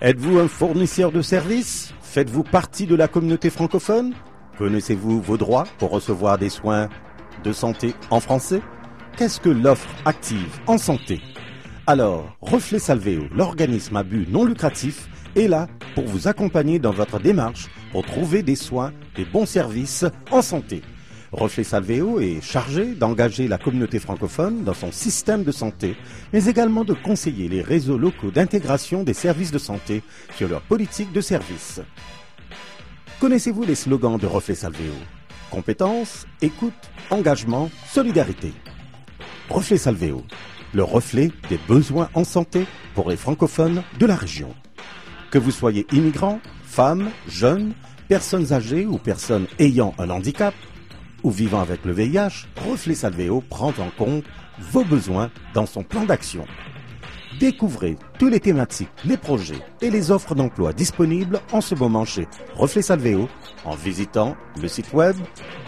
Êtes-vous un fournisseur de services? Faites-vous partie de la communauté francophone? Connaissez-vous vos droits pour recevoir des soins de santé en français? Qu'est-ce que l'offre active en santé? Alors, Reflet Salvéo, l'organisme à but non lucratif, est là pour vous accompagner dans votre démarche pour trouver des soins, des bons services en santé. Reflet Salvéo est chargé d'engager la communauté francophone dans son système de santé, mais également de conseiller les réseaux locaux d'intégration des services de santé sur leur politique de service. Connaissez-vous les slogans de Reflet Salvéo? Compétence, écoute, engagement, solidarité. Reflet Salvéo, le reflet des besoins en santé pour les francophones de la région. Que vous soyez immigrant, femme, jeune, personnes âgées ou personnes ayant un handicap, ou vivant avec le VIH, Reflet Salvéo prend en compte vos besoins dans son plan d'action. Découvrez tous les thématiques, les projets et les offres d'emploi disponibles en ce moment chez Reflet Salvéo en visitant le site web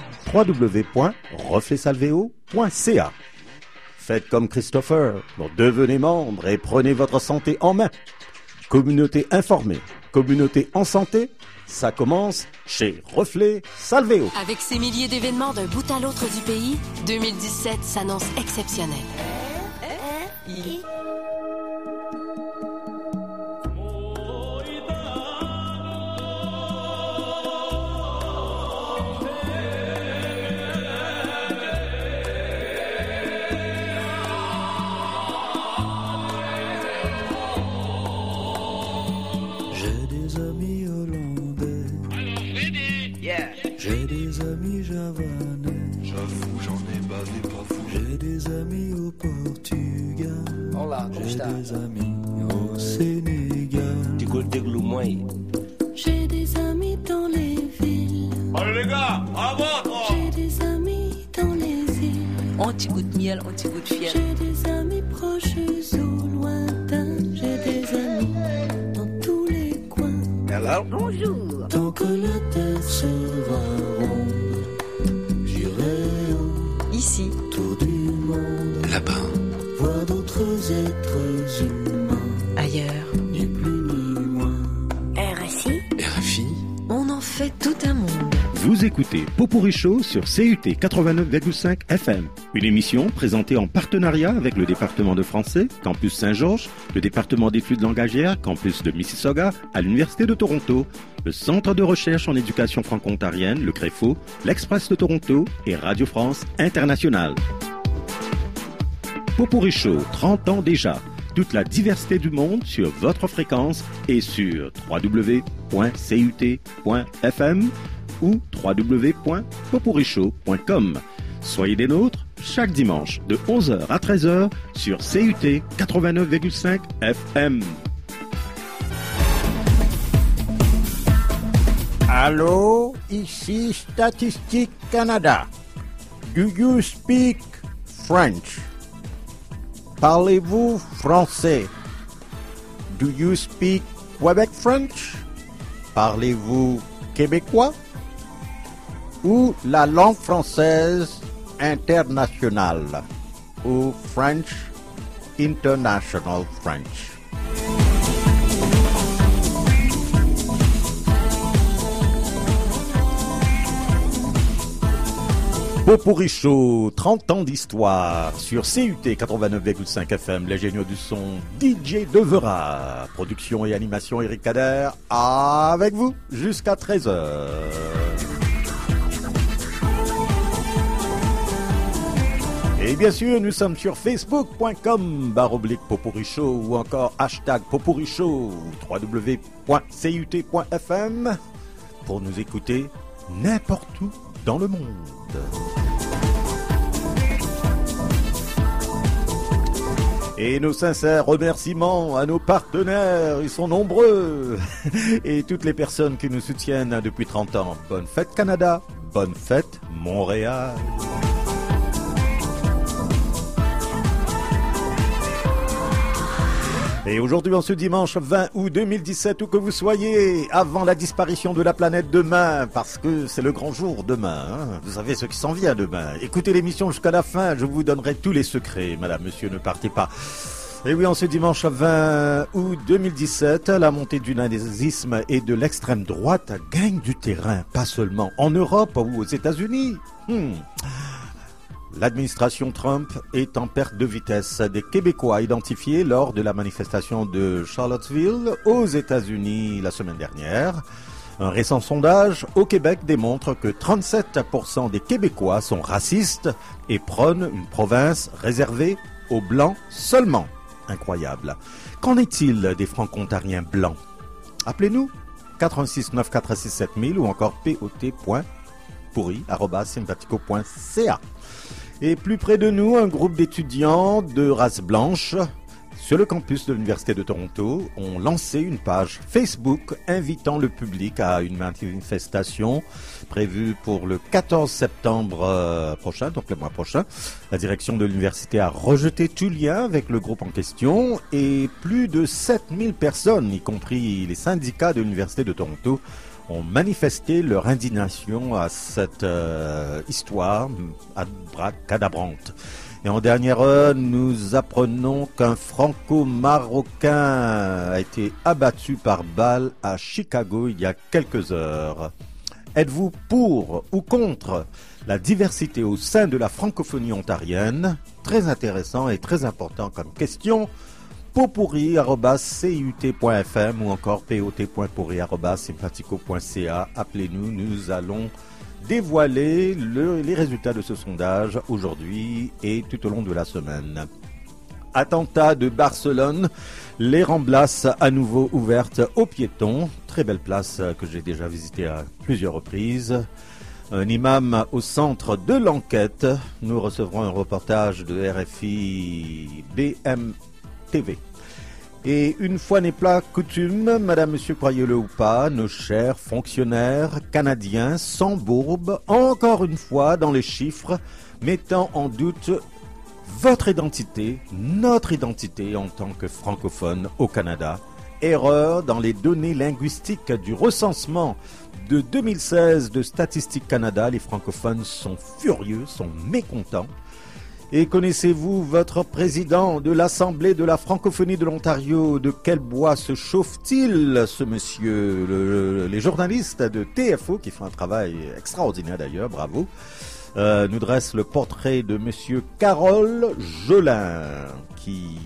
www.refletsalvéo.ca. Faites comme Christopher, devenez membre et prenez votre santé en main. Communauté informée, communauté en santé, ça commence chez Reflet Salvéo. Avec ces milliers d'événements d'un bout à l'autre du pays, 2017 s'annonce exceptionnel. J'ai des amis javanais. J'avoue, j'en ai bavé pas fou. J'ai des amis au Portugal. Olá, como J'ai está? des amis au Sénégal. J'ai des amis dans les villes. Allez les gars, à votre! J'ai des amis dans les îles. Anti-goût de miel, anti-goût de fiel. J'ai des amis proches ou lointains. J'ai des amis dans tous les coins. Hello? Bonjour. Tant que la terre sera ronde, j'irai Ici, autour du monde. Là-bas. Voir d'autres êtres humains. ailleurs, Ni plus ni moins. RSI, RFI. on en fait tout un monde. Vous écoutez Popurrí Show sur CUT 89,5 FM. Une émission présentée en partenariat avec le département de français, Campus Saint-Georges, le département d'études langagières, Campus de Mississauga, à l'Université de Toronto, le Centre de recherche en éducation franco-ontarienne, le CREFO, l'Express de Toronto et Radio France Internationale. Popurrí Show, 30 ans déjà. Toute la diversité du monde sur votre fréquence et sur www.cut.fm ou www.popurrishow.com. Soyez des nôtres chaque dimanche de 11h à 13h sur CUT 89,5 FM. Allô, ici Statistique Canada. Do you speak French? Parlez-vous français? Do you speak Quebec French? Parlez-vous québécois? Ou la langue française internationale? Ou French International French? Popurrí Show, 30 ans d'histoire sur CUT 89,5 FM, l'ingénieur du son DJ Devera. Production et animation Eric Kader, avec vous jusqu'à 13h. Et bien sûr, nous sommes sur facebook.com/Popurrí Show ou encore #Popurrí Show, www.cut.fm pour nous écouter n'importe où dans le monde. Et nos sincères remerciements à nos partenaires, ils sont nombreux, et toutes les personnes qui nous soutiennent depuis 30 ans. Bonne fête Canada, bonne fête Montréal. Et aujourd'hui, en ce dimanche 20 août 2017, où que vous soyez, avant la disparition de la planète demain, parce que c'est le grand jour demain, hein, vous savez ce qui s'en vient demain. Écoutez l'émission jusqu'à la fin, je vous donnerai tous les secrets. Madame, monsieur, ne partez pas. Et oui, en ce dimanche 20 août 2017, la montée du nazisme et de l'extrême droite gagne du terrain, pas seulement en Europe ou aux États-Unis. L'administration Trump est en perte de vitesse. Des Québécois identifiés lors de la manifestation de Charlottesville aux États-Unis la semaine dernière. Un récent sondage au Québec démontre que 37% des Québécois sont racistes et prônent une province réservée aux Blancs seulement. Incroyable. Qu'en est-il des Franco-Ontariens blancs? Appelez-nous 86 9467 7000 ou encore pot.pourri@sympathico.ca. Et plus près de nous, un groupe d'étudiants de race blanche sur le campus de l'Université de Toronto ont lancé une page Facebook invitant le public à une manifestation prévue pour le 14 septembre prochain, donc le mois prochain. La direction de l'université a rejeté tout lien avec le groupe en question et plus de 7000 personnes, y compris les syndicats de l'Université de Toronto, ont manifesté leur indignation à cette histoire abracadabrante. Et en dernière heure, nous apprenons qu'un franco-marocain a été abattu par balle à Chicago il y a quelques heures. Êtes-vous pour ou contre la diversité au sein de la francophonie ontarienne? Très intéressant et très important comme question. potpourri@cut.fm ou encore pot.pourri@sympathico.ca. Appelez-nous, nous allons dévoiler les résultats de ce sondage aujourd'hui et tout au long de la semaine. Attentat de Barcelone, les Ramblas à nouveau ouvertes aux piétons. Très belle place que j'ai déjà visitée à plusieurs reprises. Un imam au centre de l'enquête. Nous recevrons un reportage de RFI BMTV. Et une fois n'est pas coutume, madame, monsieur, croyez-le ou pas, nos chers fonctionnaires canadiens s'embourbent encore une fois dans les chiffres, mettant en doute votre identité, notre identité en tant que francophones au Canada. Erreur dans les données linguistiques du recensement de 2016 de Statistique Canada. Les francophones sont furieux, sont mécontents. Et connaissez-vous votre président de l'Assemblée de la francophonie de l'Ontario? De quel bois se chauffe-t-il, ce monsieur? Les journalistes de TFO, qui font un travail extraordinaire d'ailleurs, bravo, nous dressent le portrait de monsieur Carole Jolin, qui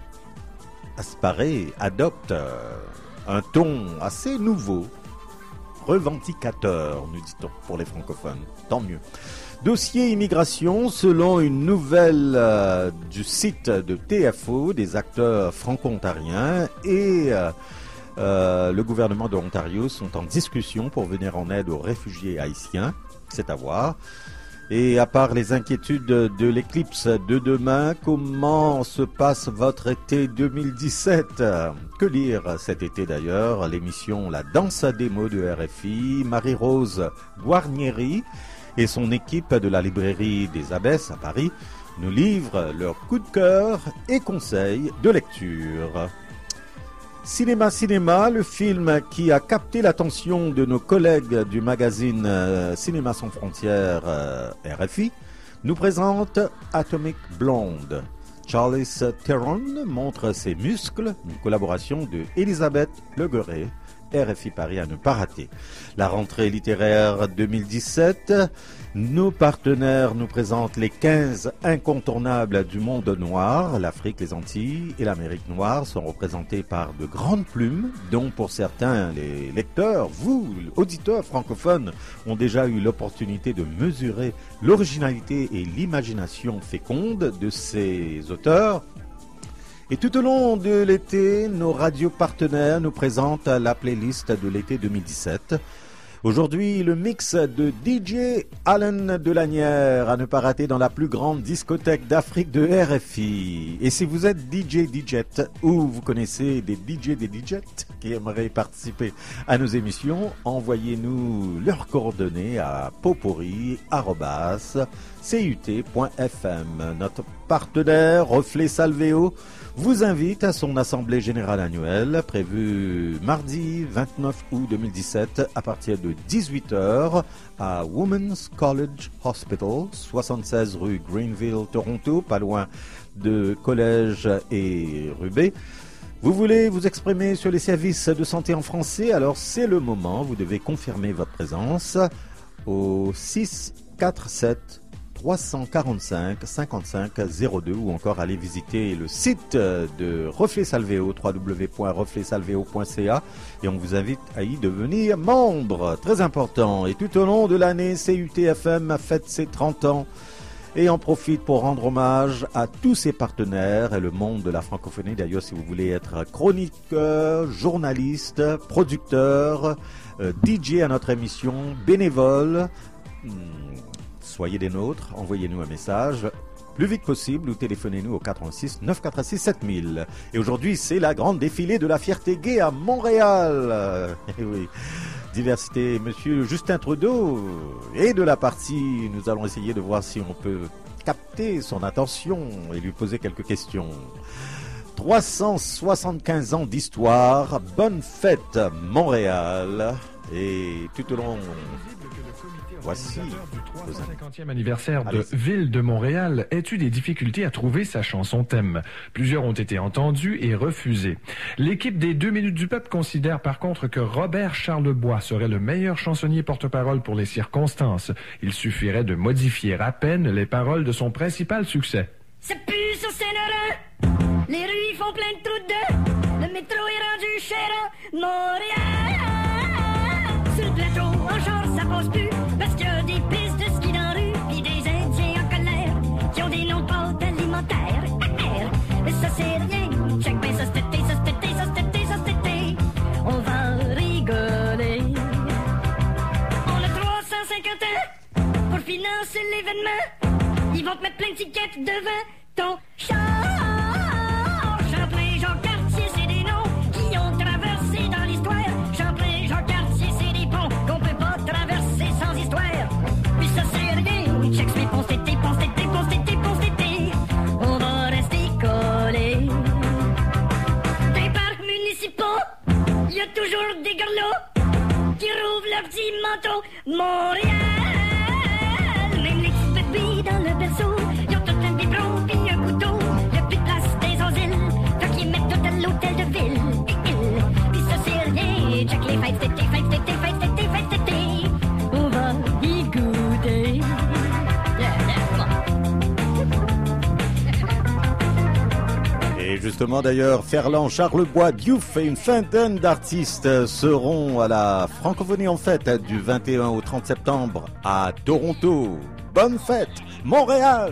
adopte un ton assez nouveau, revendicateur, nous dit-on, pour les francophones. Tant mieux. Dossier immigration, selon une nouvelle du site de TFO, des acteurs franco-ontariens et le gouvernement de l'Ontario sont en discussion pour venir en aide aux réfugiés haïtiens. C'est à voir. Et à part les inquiétudes de l'éclipse de demain, comment se passe votre été 2017? Que lire cet été d'ailleurs? L'émission La Danse à démo de RFI, Marie-Rose Guarnieri et son équipe de la librairie des Abbesses à Paris nous livrent leurs coups de cœur et conseils de lecture. Cinéma, le film qui a capté l'attention de nos collègues du magazine Cinéma sans frontières RFI, nous présente Atomic Blonde. Charlize Theron montre ses muscles, une collaboration de Elisabeth Legueret. RFI Paris à ne pas rater. La rentrée littéraire 2017, nos partenaires nous présentent les 15 incontournables du monde noir. L'Afrique, les Antilles et l'Amérique noire sont représentés par de grandes plumes, dont pour certains les lecteurs, vous, auditeurs francophones, ont déjà eu l'opportunité de mesurer l'originalité et l'imagination féconde de ces auteurs. Et tout au long de l'été, nos radios partenaires nous présentent la playlist de l'été 2017. Aujourd'hui, le mix de DJ Allen Delanière à ne pas rater dans la plus grande discothèque d'Afrique de RFI. Et si vous êtes DJ ou vous connaissez des DJ qui aimeraient participer à nos émissions, envoyez-nous leurs coordonnées à potpourri@cut.fm. Notre partenaire, Reflet Salvéo, vous invite à son assemblée générale annuelle prévue mardi 29 août 2017 à partir de 18h à Women's College Hospital, 76 rue Greenville, Toronto, pas loin de Collège et Rubé. Vous voulez vous exprimer sur les services de santé en français? Alors c'est le moment, vous devez confirmer votre présence au 647 345 55 02 ou encore aller visiter le site de Reflet Salvéo, www.refletsalvéo.ca, et on vous invite à y devenir membre, très important. Et tout au long de l'année, CUTFM fête ses 30 ans et en profite pour rendre hommage à tous ses partenaires et le monde de la francophonie. D'ailleurs, si vous voulez être chroniqueur, journaliste, producteur, DJ à notre émission, bénévole, soyez des nôtres, envoyez-nous un message plus vite possible ou téléphonez-nous au 86 946 7000. Et aujourd'hui, c'est la grande défilée de la fierté gay à Montréal. Et oui, diversité, monsieur Justin Trudeau. Et de la partie, nous allons essayer de voir si on peut capter son attention et lui poser quelques questions. 375 ans d'histoire, bonne fête Montréal. Et tout au long, voici du 350e anniversaire de Ville de Montréal a eu des difficultés à trouver sa chanson thème. Plusieurs ont été entendus et refusés. L'équipe des 2 minutes du peuple considère par contre que Robert Charlebois serait le meilleur chansonnier porte-parole pour les circonstances. Il suffirait de modifier à peine les paroles de son principal succès. Ça pue sur Saint-Laurent, les rues font plein de trous dedans, le métro est rendu cher à Montréal. Sur le plateau, en char, ça passe plus, parce qu'il y a des pistes de ski dans la rue, pis des Indiens en colère, qui ont des noms de pâtes alimentaires. Mais ça c'est rien, check bien ça cet été, ça cet été, ça cet été, ça cet été, on va rigoler. On a 350 ans pour financer l'événement, ils vont te mettre plein de tickets devant ton char. Champlain, Jean-Cartier, c'est des noms qui ont traversé dans l'histoire. Champlain, Jean-Cartier, c'est des ponts qu'on peut pas traverser sans histoire. Puis ça c'est rien, check mes ponts cet été, ponts cet été, ponts cet été, ponts cet été, on va rester collés. Des parcs municipaux, y a toujours des grelots qui rouvrent leurs petits manteaux. Montréal, même les petits bébés dans le berceau, ils ont tout un biberon pis un couteau. Y'a plus de place des asiles, fait qu'ils mettent tout à l'hôtel de ville. Pis ça c'est rien, check les fêtes d'été, fêtes d'été, fêtes d'été, fêtes d'été, on va y goûter. Et justement d'ailleurs, Ferland, Charlebois, Diouf et une vingtaine d'artistes seront à la Francophonie en fête du 21 au 30 septembre à Toronto. Bonne fête, Montréal!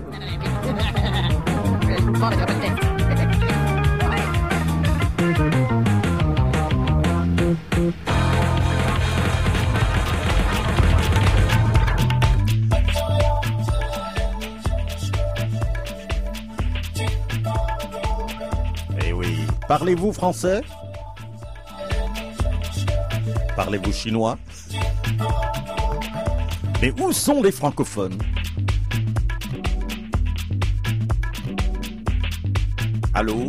Eh oui, parlez-vous français? Parlez-vous chinois? Mais où sont les francophones? Allô?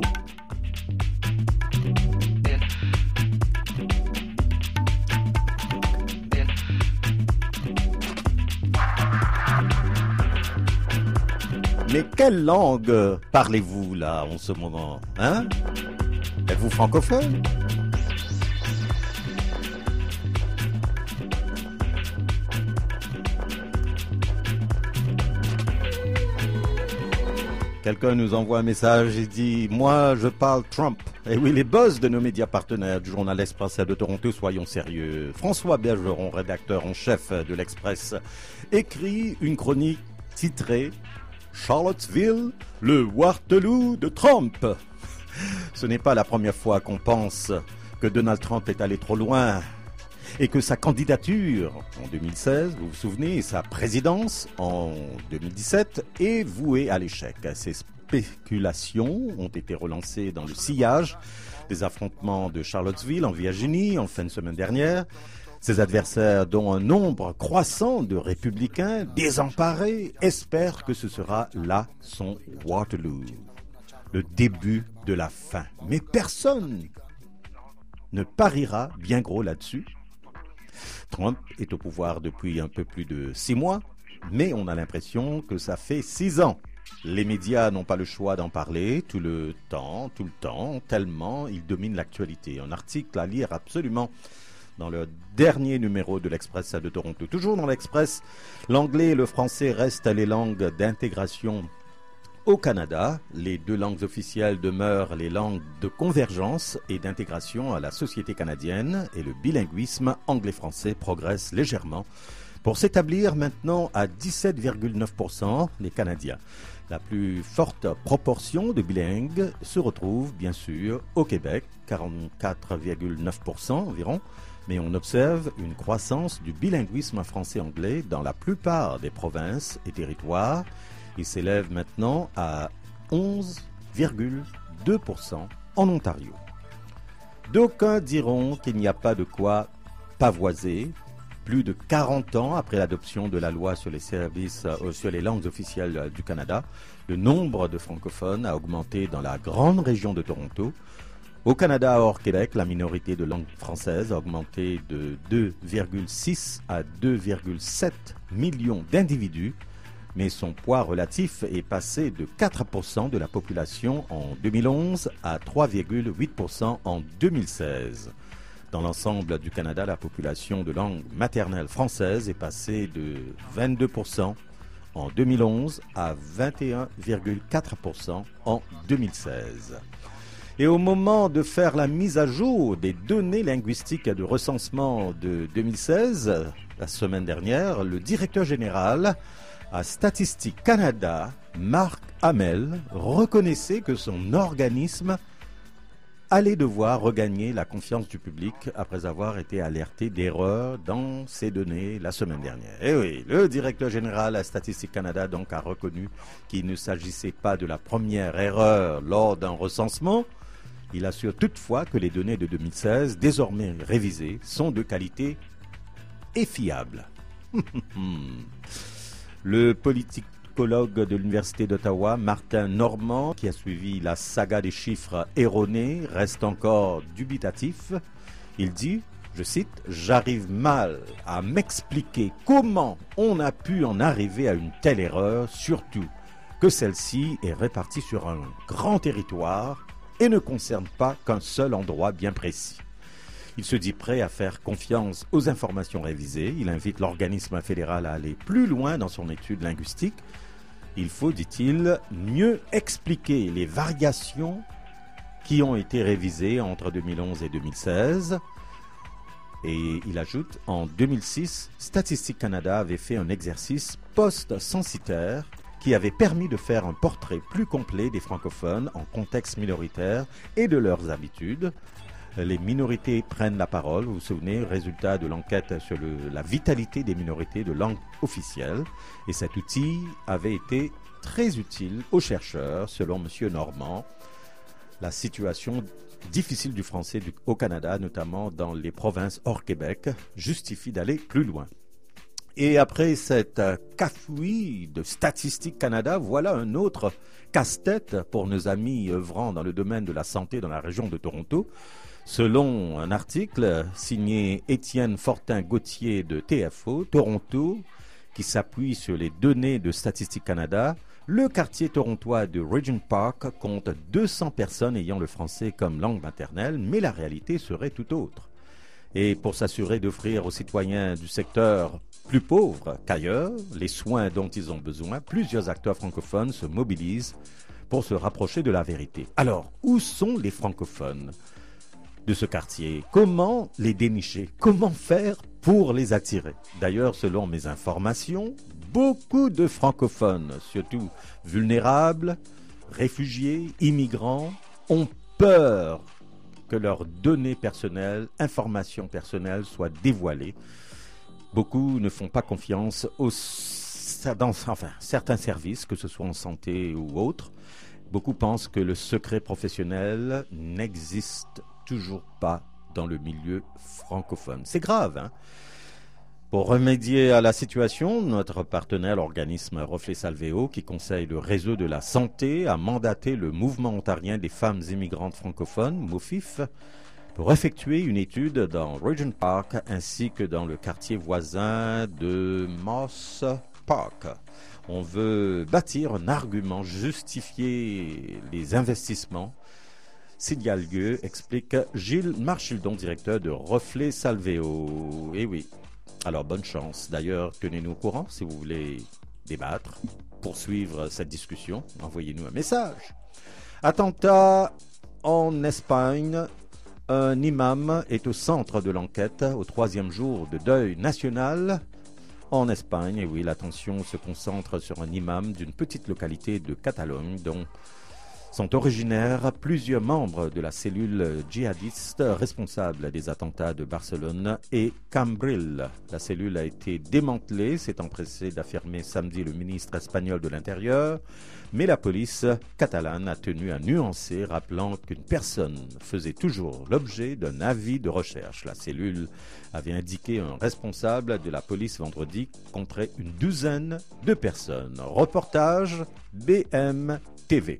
Mais quelle langue parlez-vous là en ce moment? Hein? Êtes-vous francophone? Quelqu'un nous envoie un message et dit « Moi, je parle Trump ». Et oui, les boss de nos médias partenaires du Journal Express de Toronto, soyons sérieux. François Bergeron, rédacteur en chef de l'Express, écrit une chronique titrée « Charlottesville, le Waterloo de Trump ». Ce n'est pas la première fois qu'on pense que Donald Trump est allé trop loin et que sa candidature en 2016, vous vous souvenez, et sa présidence en 2017 est vouée à l'échec. Ces spéculations ont été relancées dans le sillage des affrontements de Charlottesville en Virginie en fin de semaine dernière. Ses adversaires, dont un nombre croissant de républicains désemparés, espèrent que ce sera là son Waterloo, le début de la fin. Mais personne ne pariera bien gros là-dessus. Trump est au pouvoir depuis un peu plus de 6 mois, mais on a l'impression que ça fait 6 ans. Les médias n'ont pas le choix d'en parler tout le temps, tellement ils dominent l'actualité. Un article à lire absolument dans le dernier numéro de l'Express de Toronto. Toujours dans l'Express, l'anglais et le français restent les langues d'intégration au Canada. Les 2 langues officielles demeurent les langues de convergence et d'intégration à la société canadienne, et le bilinguisme anglais-français progresse légèrement pour s'établir maintenant à 17,9% des Canadiens. La plus forte proportion de bilingues se retrouve bien sûr au Québec, 44,9% environ, mais on observe une croissance du bilinguisme français-anglais dans la plupart des provinces et territoires. Il s'élève maintenant à 11,2% en Ontario. D'aucuns diront qu'il n'y a pas de quoi pavoiser. Plus de 40 ans après l'adoption de la loi sur les services, sur les langues officielles du Canada, le nombre de francophones a augmenté dans la grande région de Toronto. Au Canada, hors Québec, la minorité de langue française a augmenté de 2,6 à 2,7 millions d'individus, mais son poids relatif est passé de 4% de la population en 2011 à 3,8% en 2016. Dans l'ensemble du Canada, la population de langue maternelle française est passée de 22% en 2011 à 21,4% en 2016. Et au moment de faire la mise à jour des données linguistiques de recensement de 2016, la semaine dernière, le directeur général à Statistique Canada, Marc Hamel, reconnaissait que son organisme allait devoir regagner la confiance du public après avoir été alerté d'erreurs dans ces données la semaine dernière. Et oui, le directeur général à Statistique Canada donc a reconnu qu'il ne s'agissait pas de la première erreur lors d'un recensement. Il assure toutefois que les données de 2016, désormais révisées, sont de qualité et fiables. Le politicologue de l'Université d'Ottawa, Martin Normand, qui a suivi la saga des chiffres erronés, reste encore dubitatif. Il dit, je cite, « J'arrive mal à m'expliquer comment on a pu en arriver à une telle erreur, surtout que celle-ci est répartie sur un grand territoire et ne concerne pas qu'un seul endroit bien précis. » Il se dit prêt à faire confiance aux informations révisées. Il invite l'organisme fédéral à aller plus loin dans son étude linguistique. Il faut, dit-il, mieux expliquer les variations qui ont été révisées entre 2011 et 2016. Et il ajoute, en 2006, Statistique Canada avait fait un exercice post-censitaire qui avait permis de faire un portrait plus complet des francophones en contexte minoritaire et de leurs habitudes. Les minorités prennent la parole, vous vous souvenez, résultat de l'enquête sur la vitalité des minorités de langue officielle. Et cet outil avait été très utile aux chercheurs, selon M. Normand. La situation difficile du français au Canada, notamment dans les provinces hors Québec, justifie d'aller plus loin. Et après cette cafouille de Statistique Canada, voilà un autre casse-tête pour nos amis œuvrant dans le domaine de la santé dans la région de Toronto. Selon un article signé Étienne Fortin-Gauthier de TFO, Toronto, qui s'appuie sur les données de Statistique Canada, le quartier torontois de Regent Park compte 200 personnes ayant le français comme langue maternelle, mais la réalité serait tout autre. Et pour s'assurer d'offrir aux citoyens du secteur plus pauvres qu'ailleurs les soins dont ils ont besoin, plusieurs acteurs francophones se mobilisent pour se rapprocher de la vérité. Alors, où sont les francophones de ce quartier? Comment les dénicher? Comment faire pour les attirer? D'ailleurs, selon mes informations, beaucoup de francophones, surtout vulnérables, réfugiés, immigrants, ont peur que leurs données personnelles, informations personnelles soient dévoilées. Beaucoup ne font pas confiance dans certains services, que ce soit en santé ou autres. Beaucoup pensent que le secret professionnel n'existe toujours pas dans le milieu francophone. C'est grave, hein? Pour remédier à la situation, notre partenaire, l'organisme Reflet Salvéo, qui conseille le réseau de la santé, a mandaté le mouvement ontarien des femmes immigrantes francophones, MOFIF, pour effectuer une étude dans Regent Park ainsi que dans le quartier voisin de Moss Park. On veut bâtir un argument, justifier les investissements s'il y a lieu, explique Gilles Marchildon, directeur de Reflet Salvéo. Eh oui. Alors, bonne chance. D'ailleurs, tenez-nous au courant si vous voulez débattre, poursuivre cette discussion. Envoyez-nous un message. Attentat en Espagne. Un imam est au centre de l'enquête au 3e jour de deuil national en Espagne. Et oui, l'attention se concentre sur un imam d'une petite localité de Catalogne dont sont originaires plusieurs membres de la cellule djihadiste responsable des attentats de Barcelone et Cambril. La cellule a été démantelée, s'est empressé d'affirmer samedi le ministre espagnol de l'Intérieur, mais la police catalane a tenu à nuancer, rappelant qu'une personne faisait toujours l'objet d'un avis de recherche. La cellule avait indiqué un responsable de la police vendredi compterait une douzaine de personnes. Reportage BMTV.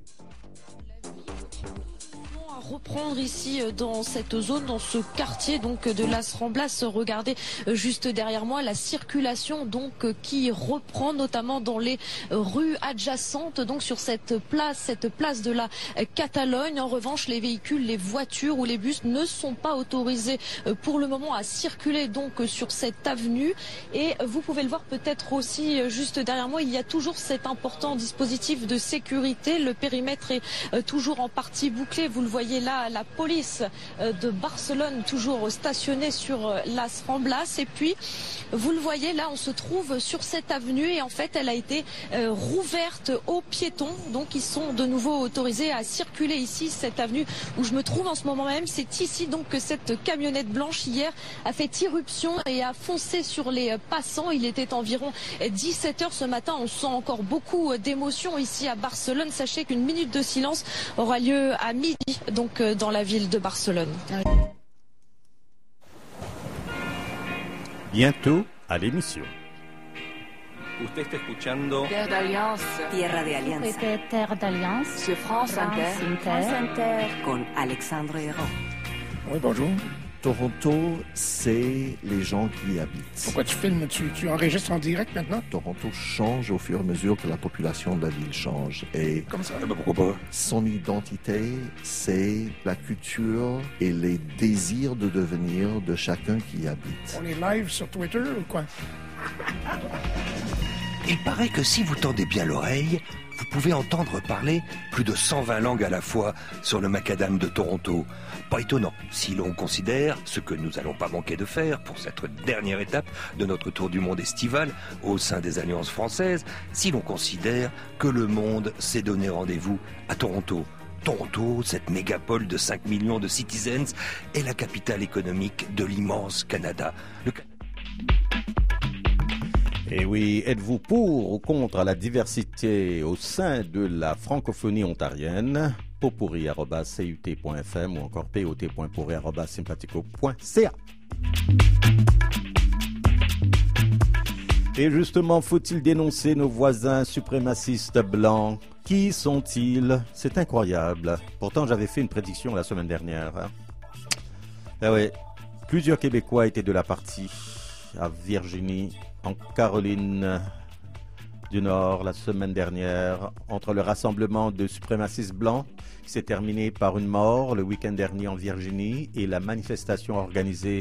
Reprendre ici dans cette zone, dans ce quartier donc de Las Ramblas. Regardez juste derrière moi la circulation donc qui reprend notamment dans les rues adjacentes donc sur cette place de la Catalogne. En revanche, les véhicules, les voitures ou les bus ne sont pas autorisés pour le moment à circuler donc sur cette avenue. Et vous pouvez le voir peut-être aussi juste derrière moi, il y a toujours cet important dispositif de sécurité. Le périmètre est toujours en partie bouclé. Vous le voyez là, la police de Barcelone toujours stationnée sur Las Ramblas. Et puis, vous le voyez là, on se trouve sur cette avenue et en fait, elle a été rouverte aux piétons. Donc, ils sont de nouveau autorisés à circuler ici, cette avenue où je me trouve en ce moment même. C'est ici donc que cette camionnette blanche hier a fait irruption et a foncé sur les passants. Il était environ 17h ce matin. On sent encore beaucoup d'émotions ici à Barcelone. Sachez qu'une minute de silence aura lieu à midi, donc dans la ville de Barcelone. Bientôt à l'émission. Usted está escuchando Terre d'Alliance. Tierra de Alianza. Terre d'Alliance. Sur France Inter. France Inter. Con Alexandre Hérault. Oui, bonjour. Toronto, c'est les gens qui y habitent. Pourquoi tu filmes? Tu enregistres en direct maintenant? Toronto change au fur et à mesure que la population de la ville change. Et comme ça? Pourquoi pas? Son identité, c'est la culture et les désirs de devenir de chacun qui y habite. On est live sur Twitter ou quoi? Il paraît que si vous tendez bien l'oreille, vous pouvez entendre parler plus de 120 langues à la fois sur le macadam de Toronto. Pas étonnant si l'on considère, ce que nous allons pas manquer de faire pour cette dernière étape de notre tour du monde estival au sein des alliances françaises, si l'on considère que le monde s'est donné rendez-vous à Toronto. Toronto, cette mégapole de 5 millions de citizens, est la capitale économique de l'immense Canada. Et oui, êtes-vous pour ou contre la diversité au sein de la francophonie ontarienne? potpourri@cut.fm ou encore pot.pourri@sympathico.ca. Et justement, faut-il dénoncer nos voisins suprémacistes blancs? Qui sont-ils? C'est incroyable. Pourtant, j'avais fait une prédiction la semaine dernière. Ah ouais, plusieurs Québécois étaient de la partie à Virginie, en Caroline du Nord la semaine dernière, entre le rassemblement de suprémacistes blancs qui s'est terminé par une mort le week-end dernier en Virginie et la manifestation organisée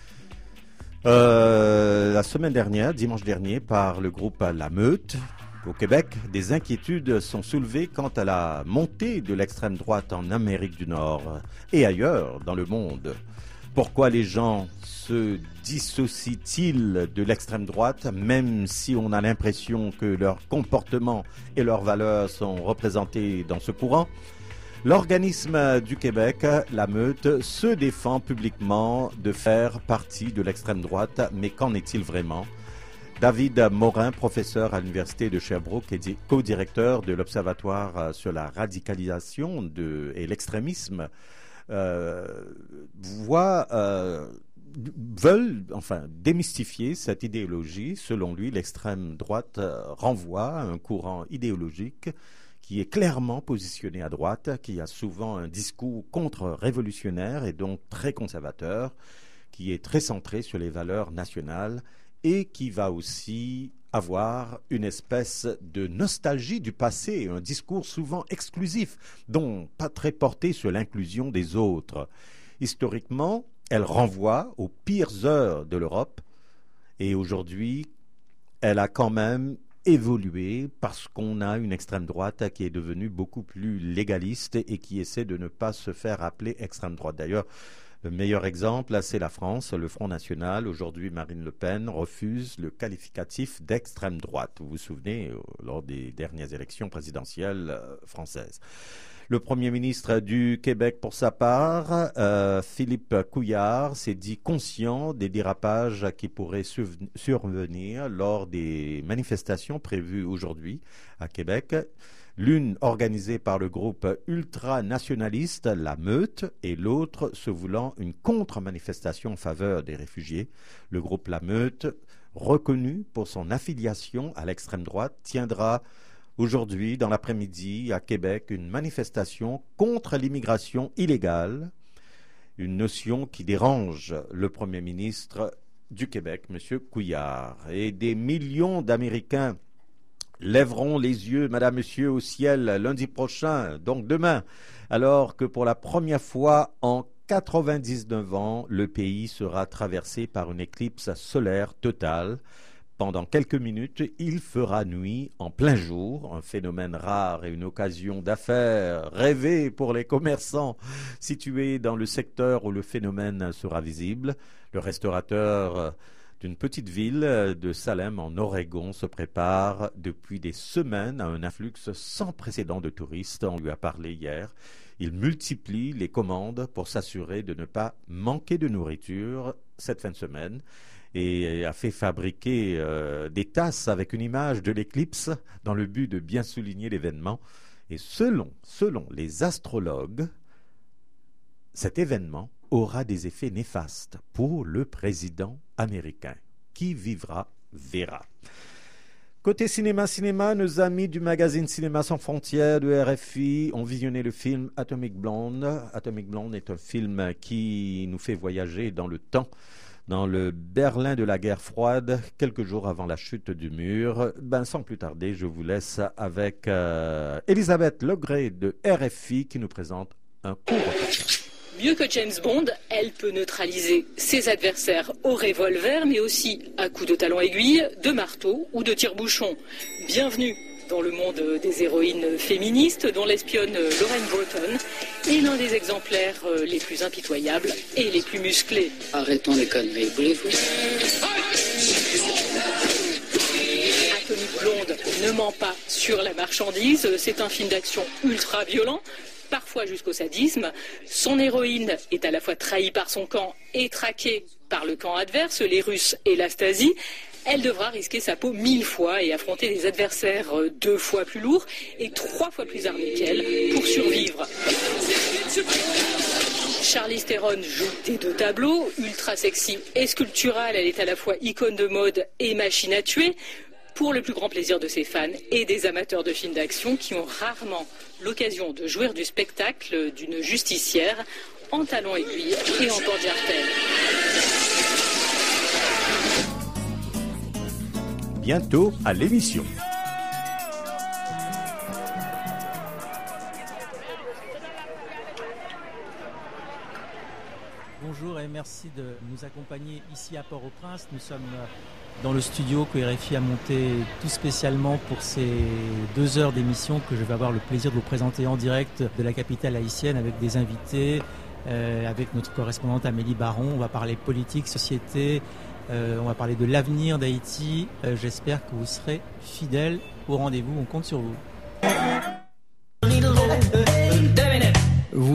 la semaine dernière, dimanche dernier, par le groupe La Meute. Au Québec, des inquiétudes sont soulevées quant à la montée de l'extrême droite en Amérique du Nord et ailleurs dans le monde. Pourquoi les gens se dissocient-ils de l'extrême droite, même si on a l'impression que leurs comportements et leurs valeurs sont représentés dans ce courant? L'organisme du Québec, La Meute, se défend publiquement de faire partie de l'extrême droite, mais qu'en est-il vraiment? David Morin, professeur à l'Université de Sherbrooke et co-directeur de l'Observatoire sur la radicalisation et l'extrémisme, veulent démystifier cette idéologie. Selon lui, l'extrême droite renvoie à un courant idéologique qui est clairement positionné à droite, qui a souvent un discours contre-révolutionnaire et donc très conservateur, qui est très centré sur les valeurs nationales et qui va aussi avoir une espèce de nostalgie du passé, un discours souvent exclusif, donc pas très porté sur l'inclusion des autres. Historiquement, elle renvoie aux pires heures de l'Europe et aujourd'hui, elle a quand même évolué parce qu'on a une extrême droite qui est devenue beaucoup plus légaliste et qui essaie de ne pas se faire appeler extrême droite. D'ailleurs, le meilleur exemple, là, c'est la France, le Front National. Aujourd'hui, Marine Le Pen refuse le qualificatif d'extrême droite. Vous vous souvenez, lors des dernières élections présidentielles françaises. Le Premier ministre du Québec, pour sa part, Philippe Couillard, s'est dit conscient des dérapages qui pourraient survenir lors des manifestations prévues aujourd'hui à Québec. L'une organisée par le groupe ultranationaliste La Meute et l'autre se voulant une contre-manifestation en faveur des réfugiés. Le groupe La Meute, reconnu pour son affiliation à l'extrême droite, tiendra aujourd'hui, dans l'après-midi, à Québec, une manifestation contre l'immigration illégale, une notion qui dérange le Premier ministre du Québec, M. Couillard. Et des millions d'Américains lèveront les yeux, madame, monsieur, au ciel lundi prochain, donc demain, alors que pour la première fois en 99 ans, le pays sera traversé par une éclipse solaire totale. Pendant quelques minutes, il fera nuit en plein jour, un phénomène rare et une occasion d'affaires rêvée pour les commerçants situés dans le secteur où le phénomène sera visible. Le restaurateur d'une petite ville de Salem en Oregon se prépare depuis des semaines à un afflux sans précédent de touristes. On lui a parlé hier. Il multiplie les commandes pour s'assurer de ne pas manquer de nourriture cette fin de semaine et a fait fabriquer des tasses avec une image de l'éclipse dans le but de bien souligner l'événement. Et selon les astrologues, cet événement aura des effets néfastes pour le président américain. Qui vivra, verra. Côté cinéma, nos amis du magazine Cinéma sans frontières de RFI ont visionné le film Atomic Blonde. Atomic Blonde est un film qui nous fait voyager dans le temps, dans le Berlin de la guerre froide, quelques jours avant la chute du mur. Sans plus tarder, je vous laisse avec Elisabeth Legré de RFI qui nous présente un court reportage. Mieux que James Bond, elle peut neutraliser ses adversaires au revolver, mais aussi à coups de talon aiguille, de marteau ou de tire-bouchon. Bienvenue dans le monde des héroïnes féministes, dont l'espionne Lorraine Broughton est l'un des exemplaires les plus impitoyables et les plus musclés. Arrêtons les conneries, voulez-vous ? Atomic Blonde ne ment pas sur la marchandise, c'est un film d'action ultra violent, parfois jusqu'au sadisme. Son héroïne est à la fois trahie par son camp et traquée par le camp adverse, les Russes et la Stasi. Elle devra risquer sa peau 1000 fois et affronter des adversaires 2 fois plus lourds et 3 fois plus armés qu'elle pour survivre. Charlize Theron joue des 2 tableaux, ultra sexy et sculpturale. Elle est à la fois icône de mode et machine à tuer, pour le plus grand plaisir de ses fans et des amateurs de films d'action qui ont rarement l'occasion de jouir du spectacle d'une justicière en talons aiguilles et en porte-jartel. Bientôt à l'émission. Bonjour et merci de nous accompagner ici à Port-au-Prince. Nous sommes dans le studio que RFI a monté tout spécialement pour ces 2 heures d'émission que je vais avoir le plaisir de vous présenter en direct de la capitale haïtienne avec des invités, avec notre correspondante Amélie Baron. On va parler politique, société, on va parler de l'avenir d'Haïti. J'espère que vous serez fidèles au rendez-vous, on compte sur vous. Vous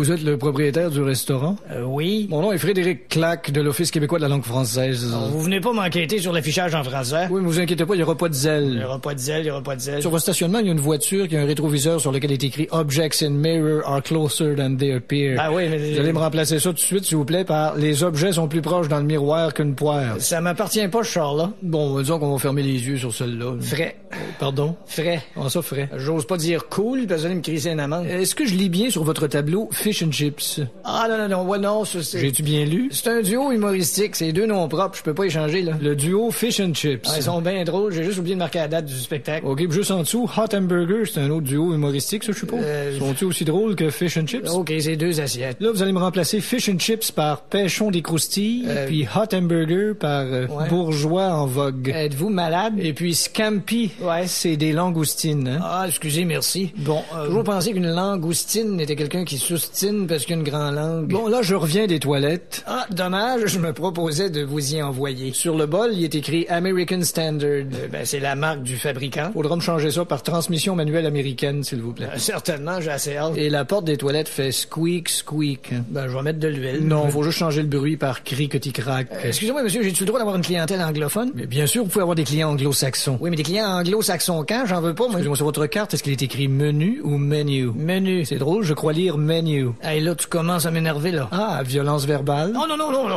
vous êtes le propriétaire du restaurant? Oui. Mon nom est Frédéric Claque de l'Office québécois de la langue française. Vous venez pas m'enquêter sur l'affichage en français? Oui, mais vous inquiétez pas, il y aura pas de zèle. Il y aura pas de zèle, il y aura pas de zèle. Sur votre stationnement, il y a une voiture qui a un rétroviseur sur lequel est écrit Objects in mirror are closer than they appear. Ah oui, mais... Vous allez me remplacer ça tout de suite, s'il vous plaît, par les objets sont plus proches dans le miroir qu'une poire. Ça m'appartient pas, ce char-là. Bon, disons qu'on va fermer les yeux sur celle-là. Frais. Pardon? Frais. Comment ça, frais? J'ose pas dire cool, parce que vous allez me crisser une amende. Est-ce que je lis bien sur votre tableau Fish and Chips? Ah non, ouais, non, ça c'est... J'ai-tu bien lu? C'est un duo humoristique, c'est deux noms propres, je peux pas échanger, là. Le duo Fish and Chips. Ah, ils sont bien drôles, j'ai juste oublié de marquer la date du spectacle. OK, puis juste en dessous, Hot Hamburger, c'est un autre duo humoristique, ça, je suppose. Sont-ils aussi drôles que Fish and Chips? OK, c'est deux assiettes. Là, vous allez me remplacer Fish and Chips par Pêchon des croustilles, puis Hot Hamburger par Bourgeois en vogue. Êtes-vous malade? Et puis Scampi, c'est des langoustines, hein? Ah, excusez, merci. Bon, toujours pensé qu'une langoustine était quelqu'un qui soustine parce qu'il a une grande langue. Bon, là, je reviens des toilettes. Ah, dommage, je me proposais de vous y envoyer. Sur le bol, il est écrit American Standard. C'est la marque du fabricant. Faudra me changer ça par transmission manuelle américaine, s'il vous plaît. Certainement, j'ai assez hâte. Et la porte des toilettes fait squeak, squeak. Ben, je vais mettre de l'huile. Non, faut juste changer le bruit par criquetis-crac. Excusez-moi, monsieur, j'ai-tu le droit d'avoir une clientèle anglophone? Mais bien sûr, vous pouvez avoir des clients anglo-saxons. Oui, mais des clients anglo-saxons quand? J'en veux pas, moi. Excusez-moi, sur votre carte, est-ce qu'il est écrit menu ou menu? Menu. C'est drôle, je crois lire menu. Hey, là, tu commences à m'énerver, là. Ah, violence verbale? Non.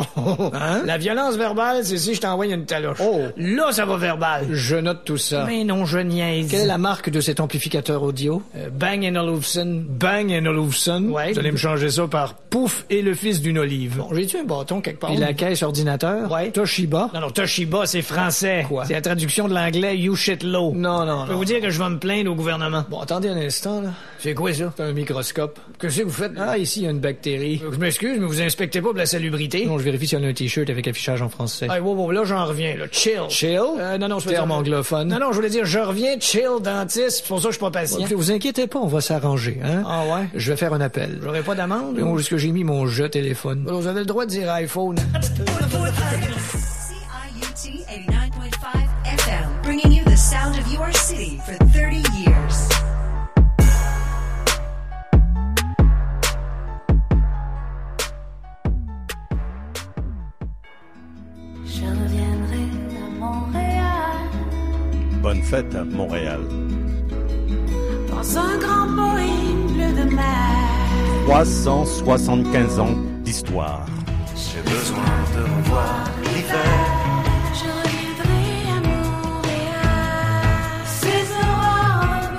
Hein? La violence verbale, c'est si je t'envoie une taloche. Oh. Là, ça va verbal. Je note tout ça. Mais non, je niaise. Quelle est la marque de cet amplificateur audio? Bang & Olufsen. Bang & Olufsen? Ouais. Vous allez me changer ça par Pouf et le fils d'une olive. Bon, j'ai-tu un bâton quelque part? Et la caisse ordinateur? Ouais. Toshiba? Non, Toshiba, c'est français. Quoi? C'est la traduction de l'anglais You Shit Low. Non. Je peux vous dire que je vais me plaindre au gouvernement. Bon, attendez un instant, là. C'est quoi, ça? C'est un microscope. Qu'est-ce que vous faites? Ah, ici, il y a une bactérie. Je m'excuse, mais vous inspectez pas pour la salubrité? Non, je vérifie s'il y a un t-shirt avec affichage en français. Ah, wow, là, j'en reviens, là. Chill. Chill? Non, je terme anglophone. Non, je voulais dire, je reviens, chill, dentiste. C'est pour ça que je suis pas patient. Okay, vous inquiétez pas, on va s'arranger, hein? Ah ouais? Je vais faire un appel. J'aurai pas d'amende? Non, jusque j'ai mis mon jeu téléphone. Vous avez le droit de dire iPhone. CIUT 89.5 FM, bringing you the sound of your city for 30 years. Je reviendrai à Montréal. Bonne fête à Montréal. Dans un grand Boeing bleu de mer. 375 ans d'histoire. J'ai besoin de revoir l'hiver. Je reviendrai à Montréal. Ces aurores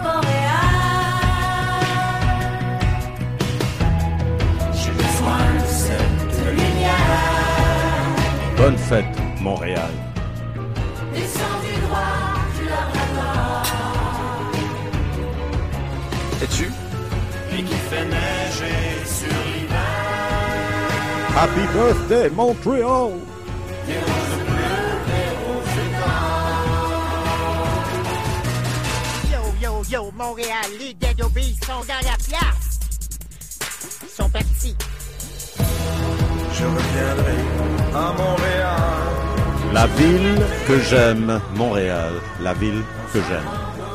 boréales. J'ai besoin de cette lumière. Bonne fête, Montréal. Descendu droit du Labrador. Es-tu? Et qui fait neiger sur l'hiver. Happy birthday, Montréal! Des roses bleues, des roses Yo, Montréal, les Dead Obeys sont dans la place. Ils sont partis. Je reviendrai à Montréal. La ville que j'aime, Montréal. La ville que j'aime.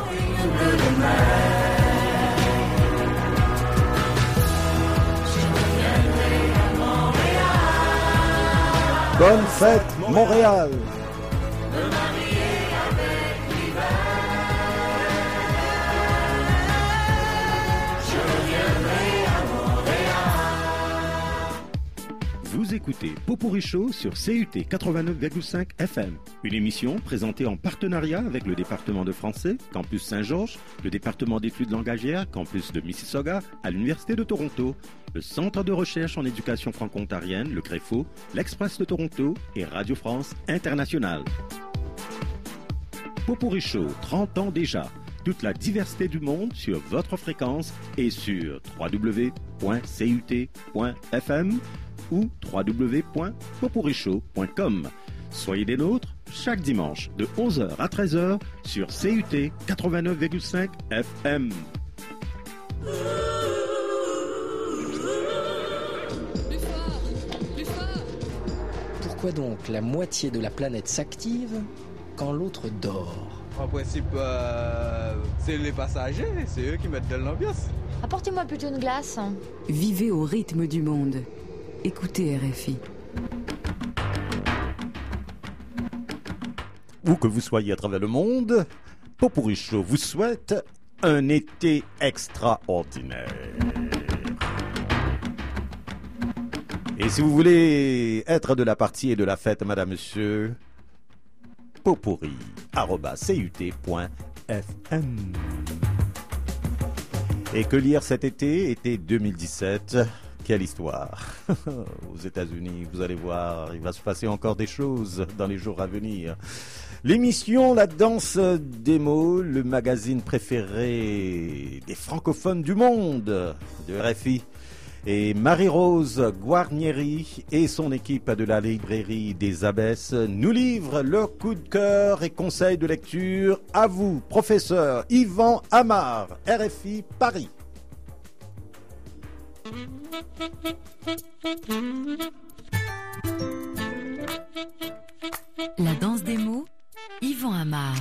Bonne fête, Montréal! Vous écoutez Popurrí Show sur CUT 89,5 FM, une émission présentée en partenariat avec le département de français, Campus Saint-Georges, le département d'études langagières, Campus de Mississauga, à l'Université de Toronto, le Centre de recherche en éducation franco-ontarienne, le CREFO, l'Express de Toronto et Radio France Internationale. Popurrí Show, 30 ans déjà. Toute la diversité du monde sur votre fréquence et sur www.cut.fm ou www.popurrishow.com. Soyez des nôtres chaque dimanche de 11h à 13h sur CUT 89,5 FM. Pourquoi donc la moitié de la planète s'active quand l'autre dort? En principe, c'est les passagers, c'est eux qui mettent de l'ambiance. Apportez-moi plutôt une glace. Vivez au rythme du monde. Écoutez RFI. Où que vous soyez à travers le monde, Pot-Pourri Show vous souhaite un été extraordinaire. Et si vous voulez être de la partie et de la fête, madame, monsieur, potpourri@cut.fm. Et que lire cet été 2017? Quelle histoire. Aux États-Unis, vous allez voir, il va se passer encore des choses dans les jours à venir. L'émission La Danse des mots, le magazine préféré des francophones du monde de RFI. Et Marie-Rose Guarnieri et son équipe de la librairie des Abbesses nous livrent leur coup de cœur et conseils de lecture à vous, professeur Yvan Amar, RFI Paris. La danse des mots, Yvan Amar.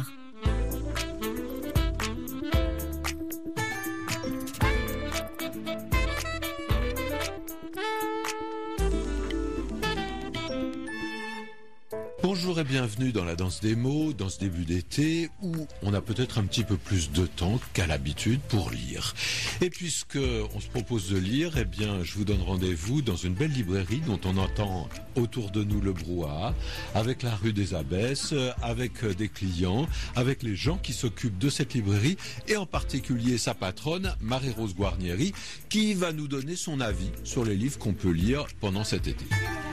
Bonjour et bienvenue dans la danse des mots, dans ce début d'été où on a peut-être un petit peu plus de temps qu'à l'habitude pour lire. Et puisque on se propose de lire, eh bien je vous donne rendez-vous dans une belle librairie dont on entend autour de nous le brouhaha, avec la rue des Abbesses, avec des clients, avec les gens qui s'occupent de cette librairie et en particulier sa patronne, Marie-Rose Guarnieri, qui va nous donner son avis sur les livres qu'on peut lire pendant cet été.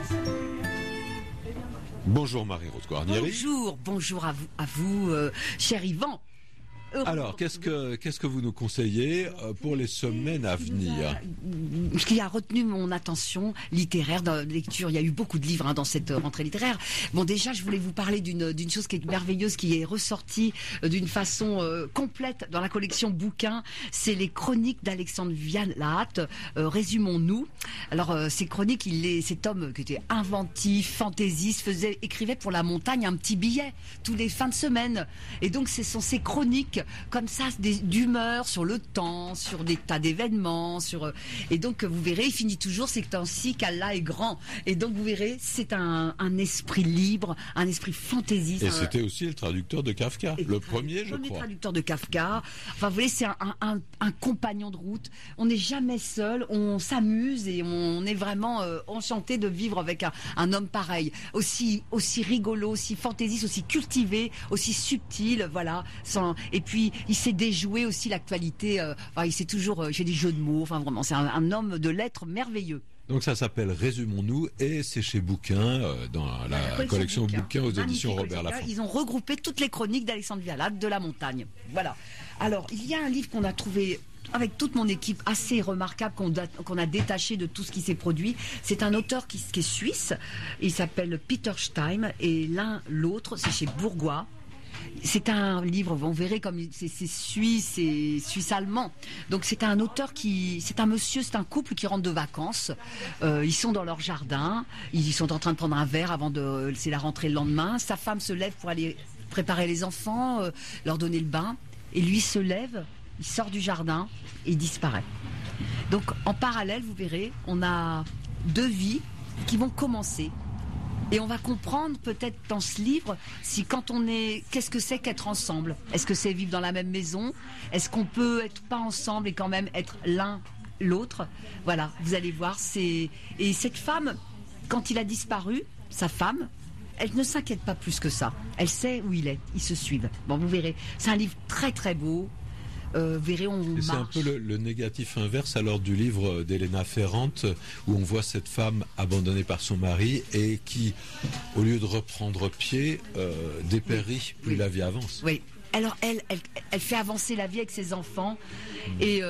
Bonjour Marie-Rose Guarnieri. Bonjour à vous, cher Yvan. Alors, qu'est-ce que vous nous conseillez pour les semaines à venir? Ce qui a retenu mon attention littéraire dans la lecture, il y a eu beaucoup de livres dans cette rentrée littéraire. Bon, déjà, je voulais vous parler d'une chose qui est merveilleuse, qui est ressortie d'une façon complète dans la collection bouquins. C'est les chroniques d'Alexandre Vialat, Résumons-nous. Alors, ces chroniques, cet homme qui était inventif, fantaisiste, écrivait pour La Montagne un petit billet tous les fins de semaine. Et donc, ce sont ces chroniques comme ça, d'humeur sur le temps, sur des tas d'événements, et donc vous verrez, il finit toujours ces temps-ci qu'Allah est grand. Et donc vous verrez, c'est un esprit libre, un esprit fantaisiste. Et c'était aussi le traducteur de Kafka, le premier, je crois. Le premier traducteur de Kafka. Enfin, vous voyez, c'est un compagnon de route. On n'est jamais seul, on s'amuse et on est vraiment enchanté de vivre avec un homme pareil, aussi rigolo, aussi fantaisiste, aussi cultivé, aussi subtil, voilà. Et puis, il sait déjouer aussi l'actualité. Il sait toujours, il fait des jeux de mots. Enfin, vraiment, c'est un homme de lettres merveilleux. Donc, ça s'appelle Résumons-nous et c'est chez Bouquins, dans la collection Bouquins aux éditions Robert Laffont. Ils ont regroupé toutes les chroniques d'Alexandre Vialat de La Montagne. Voilà. Alors, il y a un livre qu'on a trouvé avec toute mon équipe assez remarquable, qu'on a détaché de tout ce qui s'est produit. C'est un auteur qui est suisse. Il s'appelle Peter Stein et l'autre, c'est chez Bourgois. C'est un livre, on verrait comme c'est suisse et suisse-allemand. Donc c'est un auteur c'est un couple qui rentre de vacances. Ils sont dans leur jardin, ils sont en train de prendre un verre c'est la rentrée le lendemain. Sa femme se lève pour aller préparer les enfants, leur donner le bain. Et lui se lève, il sort du jardin et il disparaît. Donc en parallèle, vous verrez, on a deux vies qui vont commencer. Et on va comprendre peut-être dans ce livre qu'est-ce que c'est qu'être ensemble. Est-ce que c'est vivre dans la même maison? Est-ce qu'on peut être pas ensemble et quand même être l'un l'autre? Voilà, vous allez voir. Et cette femme, quand il a disparu, sa femme, elle ne s'inquiète pas plus que ça. Elle sait où il est. Ils se suivent. Bon, vous verrez. C'est un livre très très beau. C'est un peu le négatif inverse alors du livre d'Elena Ferrante où on voit cette femme abandonnée par son mari et qui, au lieu de reprendre pied, dépérit plus la vie avance. Oui. Alors elle fait avancer la vie avec ses enfants et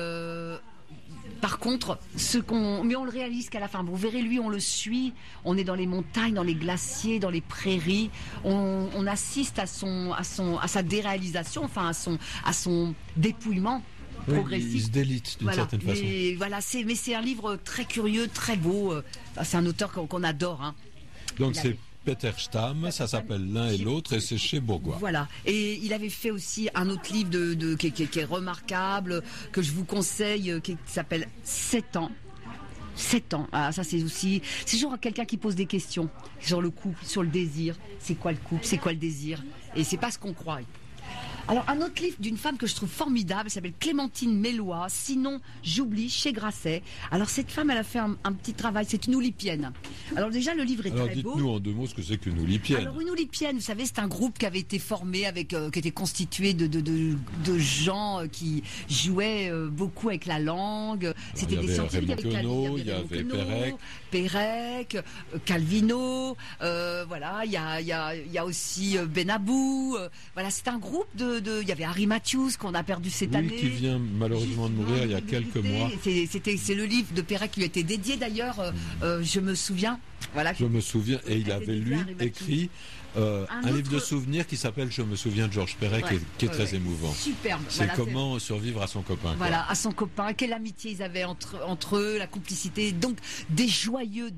par contre, mais on le réalise qu'à la fin. Vous verrez, lui, on le suit. On est dans les montagnes, dans les glaciers, dans les prairies. On assiste à sa déréalisation, enfin à son dépouillement progressif. Il se délite d'une certaine façon. Voilà, mais c'est un livre très curieux, très beau. C'est un auteur qu'on adore. Hein. Donc Peter Stamm, ça s'appelle L'un et l'autre, et c'est chez Bourgois. Voilà. Et il avait fait aussi un autre livre qui est remarquable, que je vous conseille, qui s'appelle 7 ans. 7 ans. Ah, ça c'est toujours quelqu'un qui pose des questions sur le couple, sur le désir. C'est quoi le couple? C'est quoi le désir? Et c'est pas ce qu'on croit. Alors, un autre livre d'une femme que je trouve formidable, elle s'appelle Clémentine Mélois, Sinon j'oublie, chez Grasset. Alors, cette femme, elle a fait un petit travail, c'est une oulipienne. Alors, déjà, le livre est très beau. Dites-nous en 2 mots ce que c'est qu'une oulipienne. Alors, une oulipienne, vous savez, c'est un groupe qui avait été formé qui était constitué de gens qui jouaient beaucoup avec la langue. C'était des scientifiques avec il y avait Pérec, Calvino, voilà, il y a aussi Benabou. Voilà, c'est un groupe il y avait Harry Matthews qu'on a perdu cette année. Qui vient malheureusement de mourir il y a quelques mois. C'est le livre de Pérec qui lui a été dédié d'ailleurs. Je me souviens. Voilà. Je me souviens, et il avait lui écrit un livre de souvenirs qui s'appelle Je me souviens de Georges Perec, qui est très émouvant. Superbe. C'est comment survivre à son copain. Voilà, à son copain. Quelle amitié ils avaient entre eux, la complicité. Donc de joyeux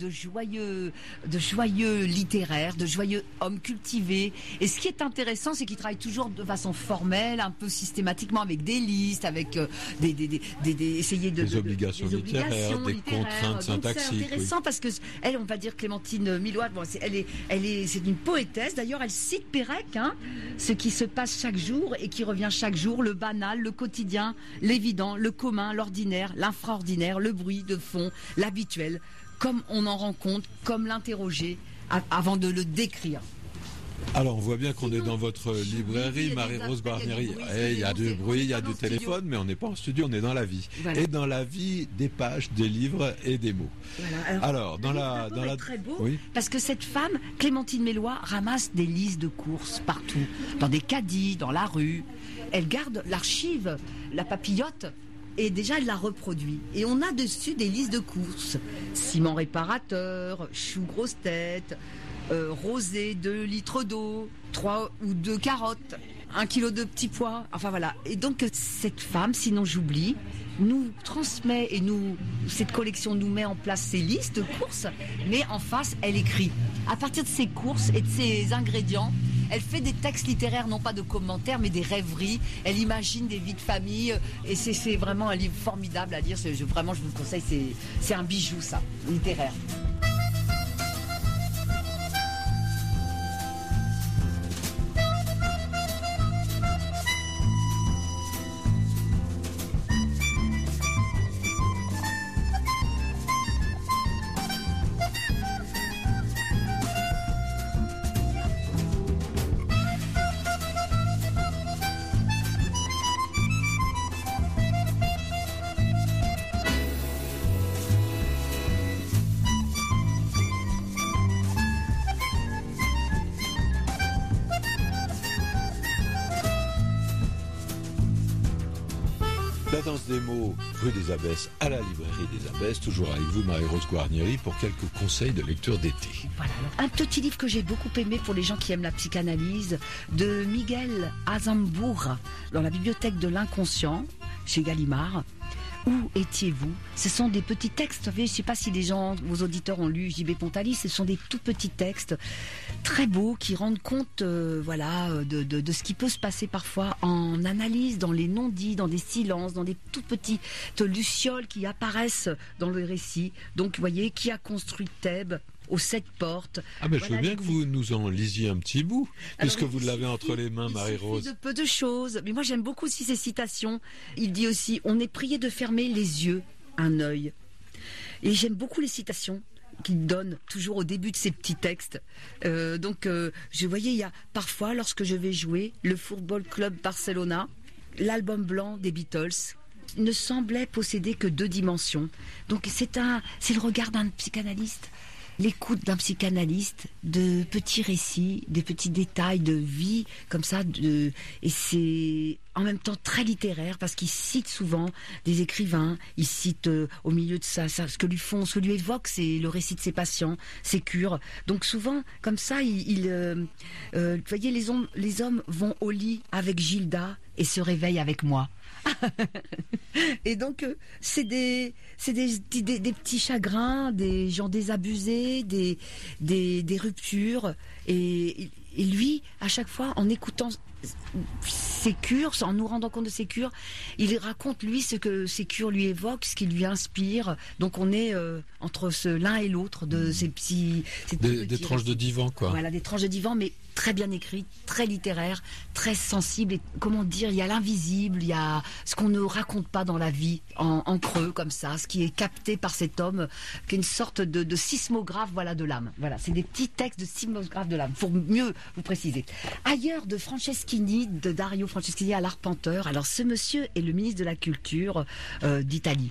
littéraires, de joyeux hommes cultivés. Et ce qui est intéressant, c'est qu'ils travaillent toujours de façon formelle, un peu systématiquement, avec des listes, avec des obligations littéraires, des contraintes syntaxiques. C'est intéressant parce que elle, on va dire Clémentine Mélois, c'est une poétesse. D'ailleurs, elle cite Pérec, ce qui se passe chaque jour et qui revient chaque jour, le banal, le quotidien, l'évident, le commun, l'ordinaire, l'infraordinaire, le bruit de fond, l'habituel, comme on en rend compte, comme l'interroger avant de le décrire. Alors, on voit bien qu'on est dans votre librairie, Marie-Rose Guarnieri. Il y a du bruit, il y a du téléphone, mais on n'est pas en studio, on est dans la vie. Voilà. Et dans la vie, des pages, des livres et des mots. Voilà. Alors dans la très beau, parce que cette femme, Clémentine Mélois, ramasse des listes de courses partout, dans des caddies, dans la rue. Elle garde l'archive, la papillote. Et déjà, elle la reproduit. Et on a dessus des listes de courses. Ciment réparateur, choux grosse tête, rosé, 2 litres d'eau, 3 ou 2 carottes, 1 kilo de petits pois. Enfin voilà. Et donc, cette femme, sinon j'oublie, nous transmet et cette collection nous met en place ces listes de courses, mais en face, elle écrit. À partir de ces courses et de ces ingrédients, elle fait des textes littéraires, non pas de commentaires, mais des rêveries. Elle imagine des vies de famille. Et c'est vraiment un livre formidable à lire. Vraiment, je vous le conseille. C'est un bijou, ça, littéraire. La danse des mots, rue des Abbesses, à la librairie des Abbesses, toujours avec vous, Marie-Rose Guarnieri, pour quelques conseils de lecture d'été. Voilà, un petit livre que j'ai beaucoup aimé pour les gens qui aiment la psychanalyse, de Miguel Azambourg, dans la bibliothèque de l'inconscient, chez Gallimard. Où étiez-vous? Ce sont des petits textes, vous savez, je ne sais pas si vos auditeurs ont lu J.B. Pontalis, ce sont des tout petits textes très beaux qui rendent compte de ce qui peut se passer parfois en analyse, dans les non-dits, dans des silences, dans des tout petites lucioles qui apparaissent dans le récit. Donc, vous voyez, qui a construit Thèbes aux 7 portes. Ah mais je veux bien que vous nous en lisiez un petit bout, puisque vous l'avez entre les mains, Marie-Rose. Il suffit de peu de choses, mais moi j'aime beaucoup aussi ces citations. Il dit aussi, on est prié de fermer les yeux, un œil. Et j'aime beaucoup les citations qu'il donne toujours au début de ces petits textes. Je voyais, il y a parfois, lorsque je vais jouer le Football Club Barcelona, l'album blanc des Beatles ne semblait posséder que 2 dimensions. Donc c'est le regard d'un psychanalyste. L'écoute d'un psychanalyste, de petits récits, des petits détails de vie, comme ça, et c'est en même temps très littéraire, parce qu'il cite souvent des écrivains, il cite au milieu de ça, ce que lui évoque, c'est le récit de ses patients, ses cures. Donc souvent, comme ça, vous voyez, les hommes vont au lit avec Gilda, et se réveille avec moi. Et donc c'est des petits chagrins, des gens désabusés, des ruptures, et lui, à chaque fois, en écoutant ses cures, en nous rendant compte de ses cures, il raconte lui ce que ces cures lui évoquent, ce qui lui inspire. Donc on est entre l'un et l'autre de ces petits... Des tranches de divan, quoi. Voilà, des tranches de divan, mais très bien écrites, très littéraires, très sensibles. Et comment dire, il y a l'invisible, il y a ce qu'on ne raconte pas dans la vie, en creux, comme ça, ce qui est capté par cet homme, qui est une sorte de sismographe, voilà, de l'âme. Voilà, c'est des petits textes de sismographe de l'âme, pour mieux vous préciser. Ailleurs, de Franceschini, de Dario Franceschini à l'Arpenteur. Alors, ce monsieur est le ministre de la Culture d'Italie.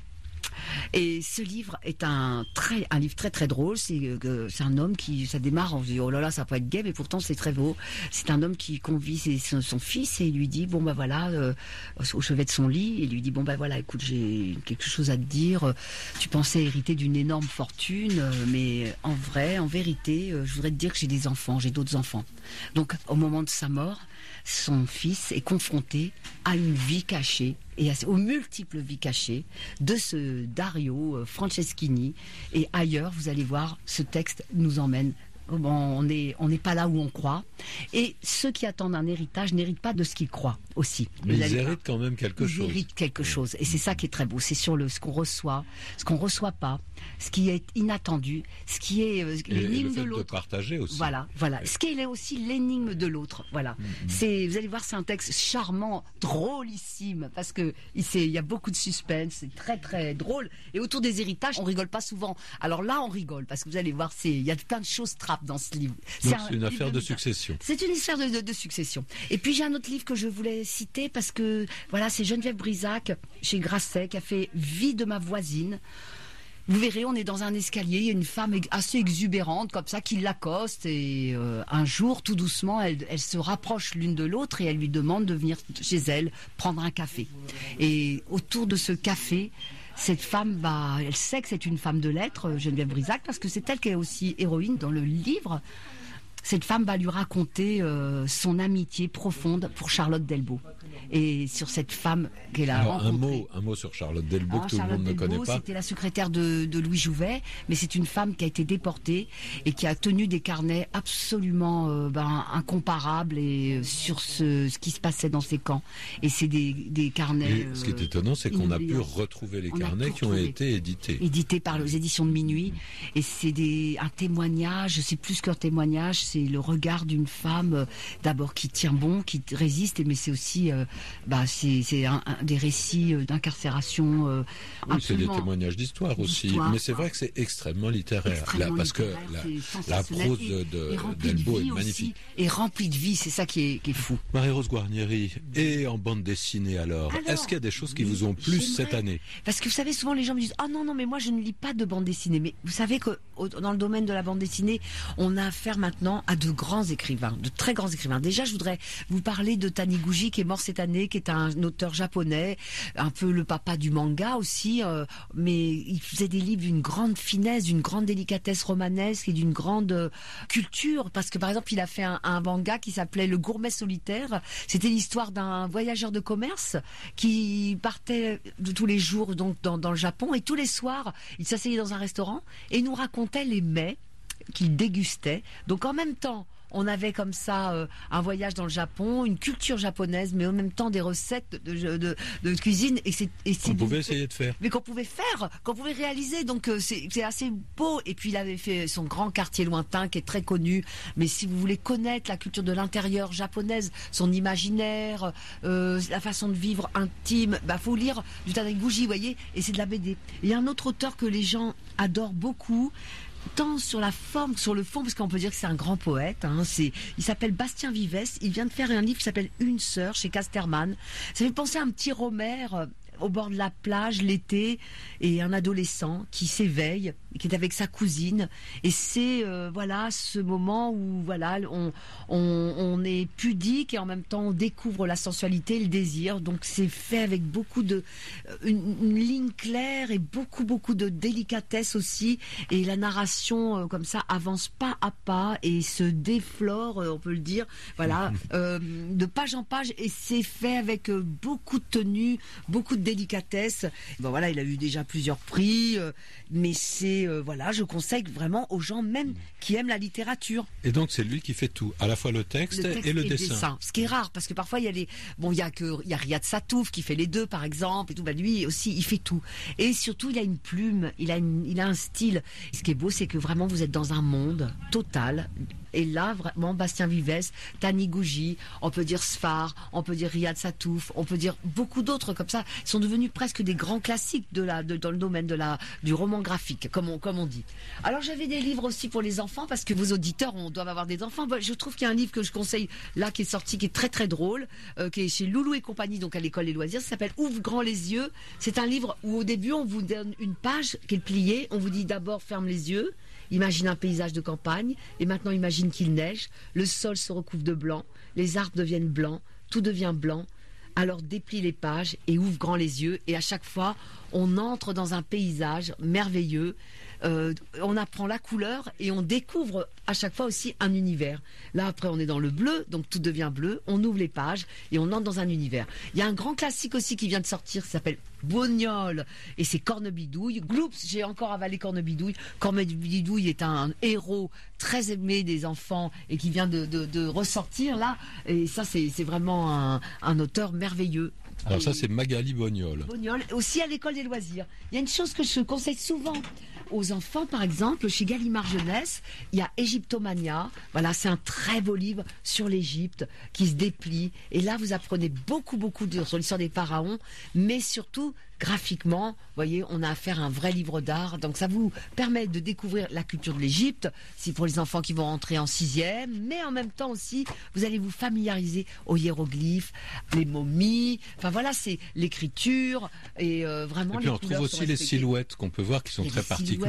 Et ce livre est un livre très très drôle. C'est un homme qui, ça démarre, on se dit oh là là, ça peut être gai, mais pourtant c'est très beau. C'est un homme qui convie son fils et il lui dit bon bah voilà, au chevet de son lit, et lui dit bon bah voilà, écoute, j'ai quelque chose à te dire. Tu pensais hériter d'une énorme fortune, mais en vérité, je voudrais te dire que j'ai des enfants, j'ai d'autres enfants. Donc au moment de sa mort, son fils est confronté à une vie cachée et aux multiples vies cachées de ce Dario Franceschini. Et ailleurs, vous allez voir, ce texte nous emmène. On n'est pas là où on croit. Et ceux qui attendent un héritage n'héritent pas de ce qu'ils croient aussi. Mais ils héritent quand même quelque chose. Ils héritent quelque chose. Et c'est ça qui est très beau. C'est sur ce qu'on reçoit, ce qu'on ne reçoit pas, ce qui est inattendu, ce qui est l'énigme de l'autre. De partager aussi. Voilà. Ce qui est aussi l'énigme de l'autre. Voilà. Vous allez voir, c'est un texte charmant, drôlissime, parce que il y a beaucoup de suspense, c'est très très drôle. Et autour des héritages, on rigole pas souvent. Alors là, on rigole, parce que vous allez voir, il y a plein de choses trappes dans ce livre. Donc c'est une affaire de succession. C'est une histoire de succession. Et puis j'ai un autre livre que je voulais citer parce que voilà, c'est Geneviève Brisac chez Grasset qui a fait Vie de ma voisine. Vous verrez, on est dans un escalier, il y a une femme assez exubérante comme ça qui l'accoste et un jour, tout doucement, elle se rapproche l'une de l'autre et elle lui demande de venir chez elle prendre un café. Et autour de ce café, cette femme, elle sait que c'est une femme de lettres, Geneviève Brisac, parce que c'est elle qui est aussi héroïne dans le livre. Cette femme va lui raconter son amitié profonde pour Charlotte Delbo. Et sur cette femme qu'elle a rencontrée. Un mot sur Charlotte Delbo que tout le monde ne connaît pas. C'était la secrétaire de Louis Jouvet, mais c'est une femme qui a été déportée et qui a tenu des carnets absolument incomparables et sur ce qui se passait dans ces camps. Et c'est des carnets. Et ce qui est étonnant, c'est qu'on a pu retrouver les carnets qui ont été édités. Édités par les éditions de Minuit. Et c'est un témoignage, c'est plus qu'un témoignage, c'est le regard d'une femme d'abord qui tient bon, qui résiste, mais c'est aussi c'est des récits d'incarcération. Oui, c'est des témoignages d'histoire aussi, mais c'est vrai que c'est extrêmement littéraire, parce que la prose de Delbo est magnifique. Et remplie de vie, c'est ça qui est fou. Marie-Rose Guarnieri, et en bande dessinée alors est-ce qu'il y a des choses qui vous ont plu cette année? Parce que vous savez, souvent les gens me disent ah non, mais moi je ne lis pas de bande dessinée. Mais vous savez que dans le domaine de la bande dessinée, on a affaire maintenant à de grands écrivains, de très grands écrivains. Déjà, je voudrais vous parler de Taniguchi, qui est mort cette année, qui est un auteur japonais, un peu le papa du manga aussi, mais il faisait des livres d'une grande finesse, d'une grande délicatesse romanesque et d'une grande culture, parce que par exemple, il a fait un manga qui s'appelait Le Gourmet Solitaire. C'était l'histoire d'un voyageur de commerce qui partait de tous les jours donc dans le Japon, et tous les soirs, il s'asseyait dans un restaurant et nous racontait les mets qu'il dégustait. Donc en même temps, on avait comme ça un voyage dans le Japon, une culture japonaise, mais en même temps des recettes de cuisine. Qu'on pouvait essayer de faire. Mais qu'on pouvait faire, qu'on pouvait réaliser. Donc c'est assez beau. Et puis il avait fait son Grand Quartier Lointain, qui est très connu. Mais si vous voulez connaître la culture de l'intérieur japonaise, son imaginaire, la façon de vivre intime, faut lire du Taniguchi, vous voyez. Et c'est de la BD. Il y a un autre auteur que les gens adorent beaucoup, tant sur la forme que sur le fond, parce qu'on peut dire que c'est un grand poète. Il s'appelle Bastien Vives. Il vient de faire un livre qui s'appelle Une sœur chez Casterman. Ça fait penser à un petit Romère au bord de la plage l'été, et un adolescent qui s'éveille qui est avec sa cousine. Et c'est voilà ce moment où voilà on est pudique et en même temps on découvre la sensualité, le désir. Donc c'est fait avec beaucoup de une ligne claire et beaucoup de délicatesse aussi. Et la narration comme ça avance pas à pas et se déflore, on peut le dire. Voilà, de page en page. Et c'est fait avec beaucoup de tenue, beaucoup de délicatesse. Bon voilà, il a eu déjà plusieurs prix, mais c'est voilà, je conseille vraiment aux gens même qui aiment la littérature. Et donc c'est lui qui fait tout, à la fois le texte et le dessin. Ce qui est rare parce que parfois il y a Riyad Satouf qui fait les deux par exemple et tout. Bah lui aussi il fait tout. Et surtout il a une plume, il a un style. Et ce qui est beau c'est que vraiment vous êtes dans un monde total. Et là, vraiment, Bastien Vives, Taniguchi, on peut dire Sfar, on peut dire Riyad Satouf, on peut dire beaucoup d'autres comme ça, sont devenus presque des grands classiques dans le domaine du roman graphique, comme on dit. Alors j'avais des livres aussi pour les enfants, parce que vos auditeurs doivent avoir des enfants. Je trouve qu'il y a un livre que je conseille là, qui est sorti, qui est très très drôle, qui est chez Loulou et compagnie, donc à l'école des loisirs, ça s'appelle Ouvre grand les yeux. C'est un livre où au début on vous donne une page qui est pliée, on vous dit d'abord ferme les yeux, imagine un paysage de campagne, et maintenant imagine qu'il neige, le sol se recouvre de blanc, les arbres deviennent blancs, tout devient blanc. Alors déplie les pages et ouvre grand les yeux, et à chaque fois on entre dans un paysage merveilleux. On apprend la couleur et on découvre à chaque fois aussi un univers. Là après on est dans le bleu, donc tout devient bleu, on ouvre les pages et on entre dans un univers. Il y a un grand classique aussi qui vient de sortir qui s'appelle Bognol et c'est Cornebidouille. Gloops, j'ai encore avalé Cornebidouille. Cornebidouille est un héros très aimé des enfants et qui vient de ressortir là, et ça c'est vraiment un auteur merveilleux. Alors ça c'est Magali Bognol. Bognol, aussi à l'école des loisirs. Il y a une chose que je conseille souvent aux enfants, par exemple, chez Gallimard Jeunesse, il y a Égyptomania. Voilà, c'est un très beau livre sur l'Égypte qui se déplie. Et là, vous apprenez beaucoup sur l'histoire des pharaons, mais surtout graphiquement, vous voyez, on a affaire à un vrai livre d'art. Donc ça vous permet de découvrir la culture de l'Égypte, c'est pour les enfants qui vont rentrer en 6e, mais en même temps aussi, vous allez vous familiariser aux hiéroglyphes, les momies, enfin voilà, c'est l'écriture et vraiment. Et puis on trouve aussi les silhouettes qu'on peut voir qui sont très particulières.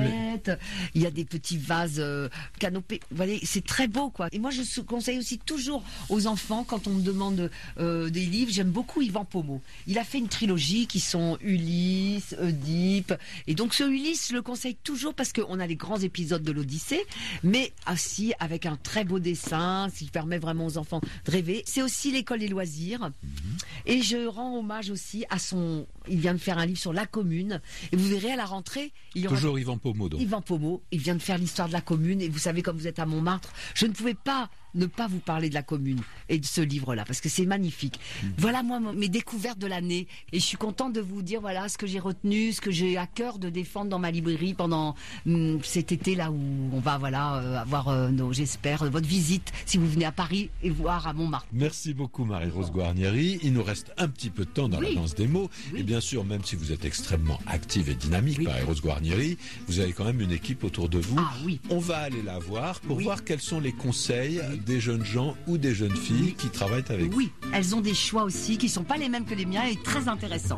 Il y a des petits vases canopés, vous voyez, c'est très beau quoi. Et moi je conseille aussi toujours aux enfants, quand on me demande des livres, j'aime beaucoup Yvan Pomeau. Il a fait une trilogie qui sont Ulysse, Oedipe. Et donc ce Ulysse, je le conseille toujours parce qu'on a les grands épisodes de l'Odyssée, mais aussi avec un très beau dessin, ce qui permet vraiment aux enfants de rêver. C'est aussi l'école des loisirs. Et je rends hommage aussi à son... Il vient de faire un livre sur la commune. Et vous verrez à la rentrée... Il y aura... Toujours Yvan Pomeau donc. Yvan Pomeau, il vient de faire l'histoire de la commune. Et vous savez, comme vous êtes à Montmartre, je ne pouvais pas ne pas vous parler de la commune et de ce livre-là, parce que c'est magnifique. Voilà, moi, mes découvertes de l'année. Et je suis contente de vous dire, voilà, ce que j'ai retenu, ce que j'ai à cœur de défendre dans ma librairie pendant cet été, là où on va, voilà, avoir, j'espère, votre visite, si vous venez à Paris et voir à Montmartre. Merci beaucoup, Marie-Rose Guarnieri. Il nous reste un petit peu de temps dans la danse des mots. Et bien sûr, même si vous êtes extrêmement active et dynamique, Marie-Rose Guarnieri, vous avez quand même une équipe autour de vous. On va aller la voir pour voir quels sont les conseils des jeunes gens ou des jeunes filles qui travaillent avec vous. Oui, elles ont des choix aussi qui ne sont pas les mêmes que les miens et très intéressants.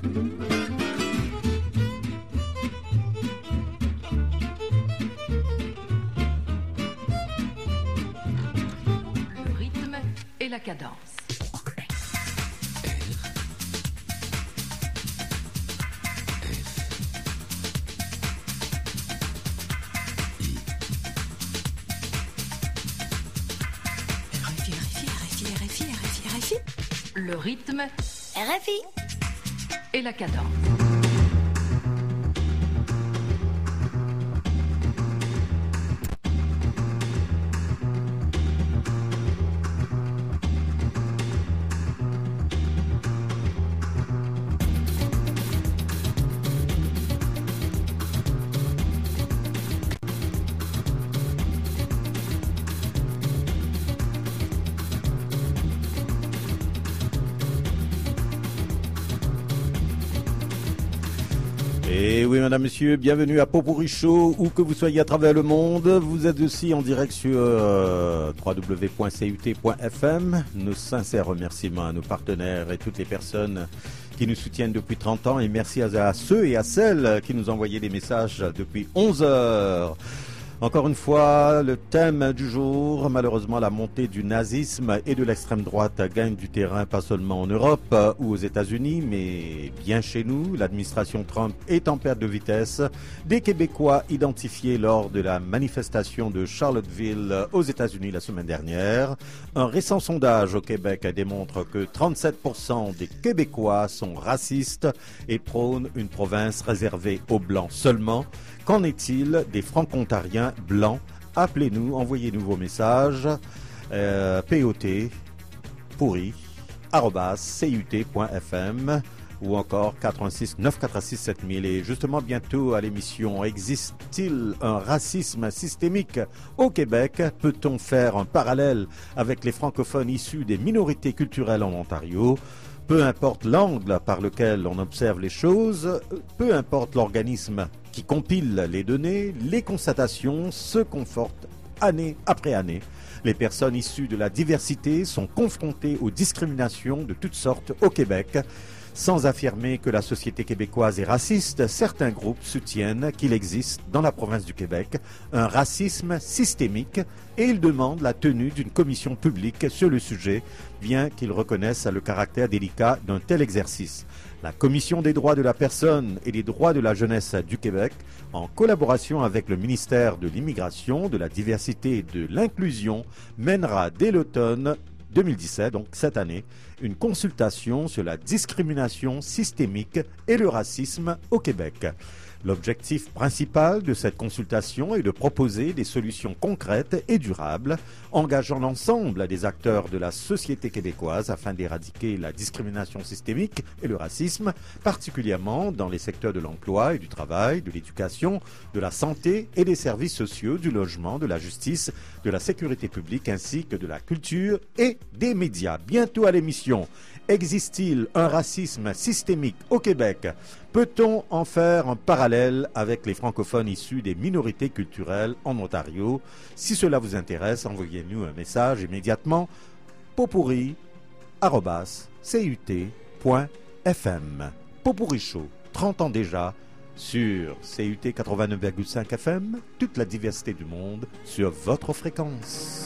Le rythme et la cadence. Le rythme, RFI et la cadence. Et oui, madame, monsieur, bienvenue à Potpourri Show, où que vous soyez à travers le monde. Vous êtes aussi en direct sur www.cut.fm. Nos sincères remerciements à nos partenaires et toutes les personnes qui nous soutiennent depuis 30 ans et merci à ceux et à celles qui nous envoyaient des messages depuis 11 heures. Encore une fois, le thème du jour, malheureusement la montée du nazisme et de l'extrême droite gagne du terrain pas seulement en Europe ou aux États-Unis, mais bien chez nous. L'administration Trump est en perte de vitesse. Des Québécois identifiés lors de la manifestation de Charlottesville aux États-Unis la semaine dernière. Un récent sondage au Québec démontre que 37% des Québécois sont racistes et prônent une province réservée aux Blancs seulement. Qu'en est-il des Franco-Ontariens blancs? Appelez-nous, envoyez-nous vos messages. POT pourri @cut.fm ou encore 86 946 7000. Et justement bientôt à l'émission, existe-t-il un racisme systémique au Québec? Peut-on faire un parallèle avec les francophones issus des minorités culturelles en Ontario? Peu importe l'angle par lequel on observe les choses, peu importe l'organisme qui compile les données, les constatations se confortent année après année. Les personnes issues de la diversité sont confrontées aux discriminations de toutes sortes au Québec. Sans affirmer que la société québécoise est raciste, certains groupes soutiennent qu'il existe dans la province du Québec un racisme systémique et ils demandent la tenue d'une commission publique sur le sujet, bien qu'ils reconnaissent le caractère délicat d'un tel exercice. La Commission des droits de la personne et des droits de la jeunesse du Québec, en collaboration avec le ministère de l'Immigration, de la diversité et de l'inclusion, mènera dès l'automne 2017, donc cette année, une consultation sur la discrimination systémique et le racisme au Québec. L'objectif principal de cette consultation est de proposer des solutions concrètes et durables, engageant l'ensemble des acteurs de la société québécoise afin d'éradiquer la discrimination systémique et le racisme, particulièrement dans les secteurs de l'emploi et du travail, de l'éducation, de la santé et des services sociaux, du logement, de la justice, de la sécurité publique ainsi que de la culture et des médias. Bientôt à l'émission. Existe-t-il un racisme systémique au Québec? Peut-on en faire un parallèle avec les francophones issus des minorités culturelles en Ontario? Si cela vous intéresse, envoyez-nous un message immédiatement. potpourri@cut.fm. Potpourri Show, 30 ans déjà, sur CUT 89,5 FM, toute la diversité du monde sur votre fréquence.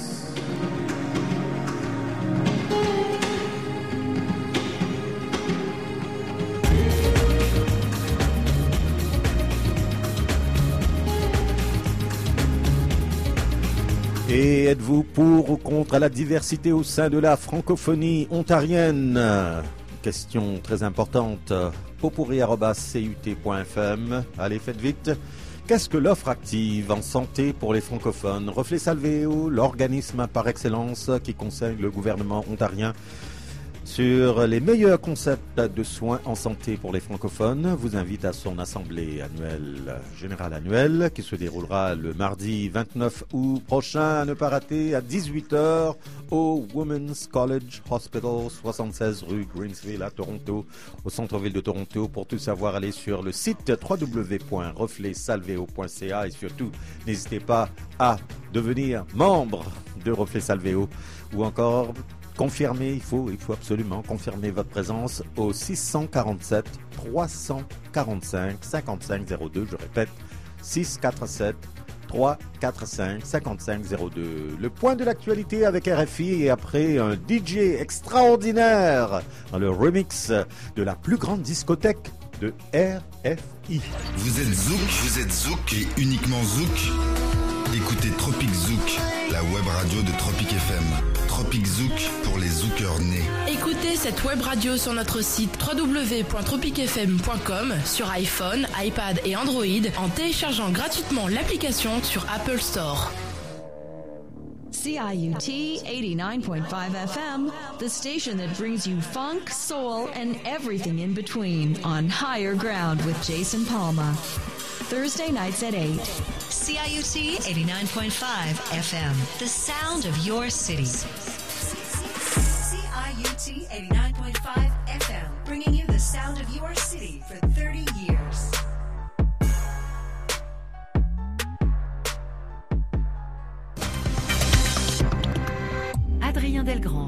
Et êtes-vous pour ou contre la diversité au sein de la francophonie ontarienne? Question très importante. potpourri@cut.fm. Allez, faites vite. Qu'est-ce que l'offre active en santé pour les francophones? Reflet Salvéo, l'organisme par excellence qui conseille le gouvernement ontarien sur les meilleurs concepts de soins en santé pour les francophones, vous invite à son assemblée générale annuelle qui se déroulera le mardi 29 août prochain, à ne pas rater, à 18h au Women's College Hospital, 76 rue Greensville à Toronto, au centre-ville de Toronto. Pour tout savoir, allez sur le site www.refletsalveo.ca et surtout, n'hésitez pas à devenir membre de Reflet Salvéo ou encore confirmez, il faut absolument confirmer votre présence au 647 345 5502. Je répète, 647 345 5502. Le point de l'actualité avec RFI et après un DJ extraordinaire dans le remix de la plus grande discothèque de RFI. Vous êtes Zouk et uniquement Zouk. Écoutez Tropic Zouk, la web radio de Tropic FM. Tropic Zouk pour les zoukeurs nés. Écoutez cette web radio sur notre site www.tropicfm.com sur iPhone, iPad et Android en téléchargeant gratuitement l'application sur Apple Store. CIUT 89.5 FM, the station that brings you funk, soul, and everything in between on Higher Ground with Jason Palma. Thursday nights at 8. CIUT 89.5 FM, the sound of your city. CIUT 89.5 FM, bringing you the sound of your city for 30 years. Adrien Delgrange.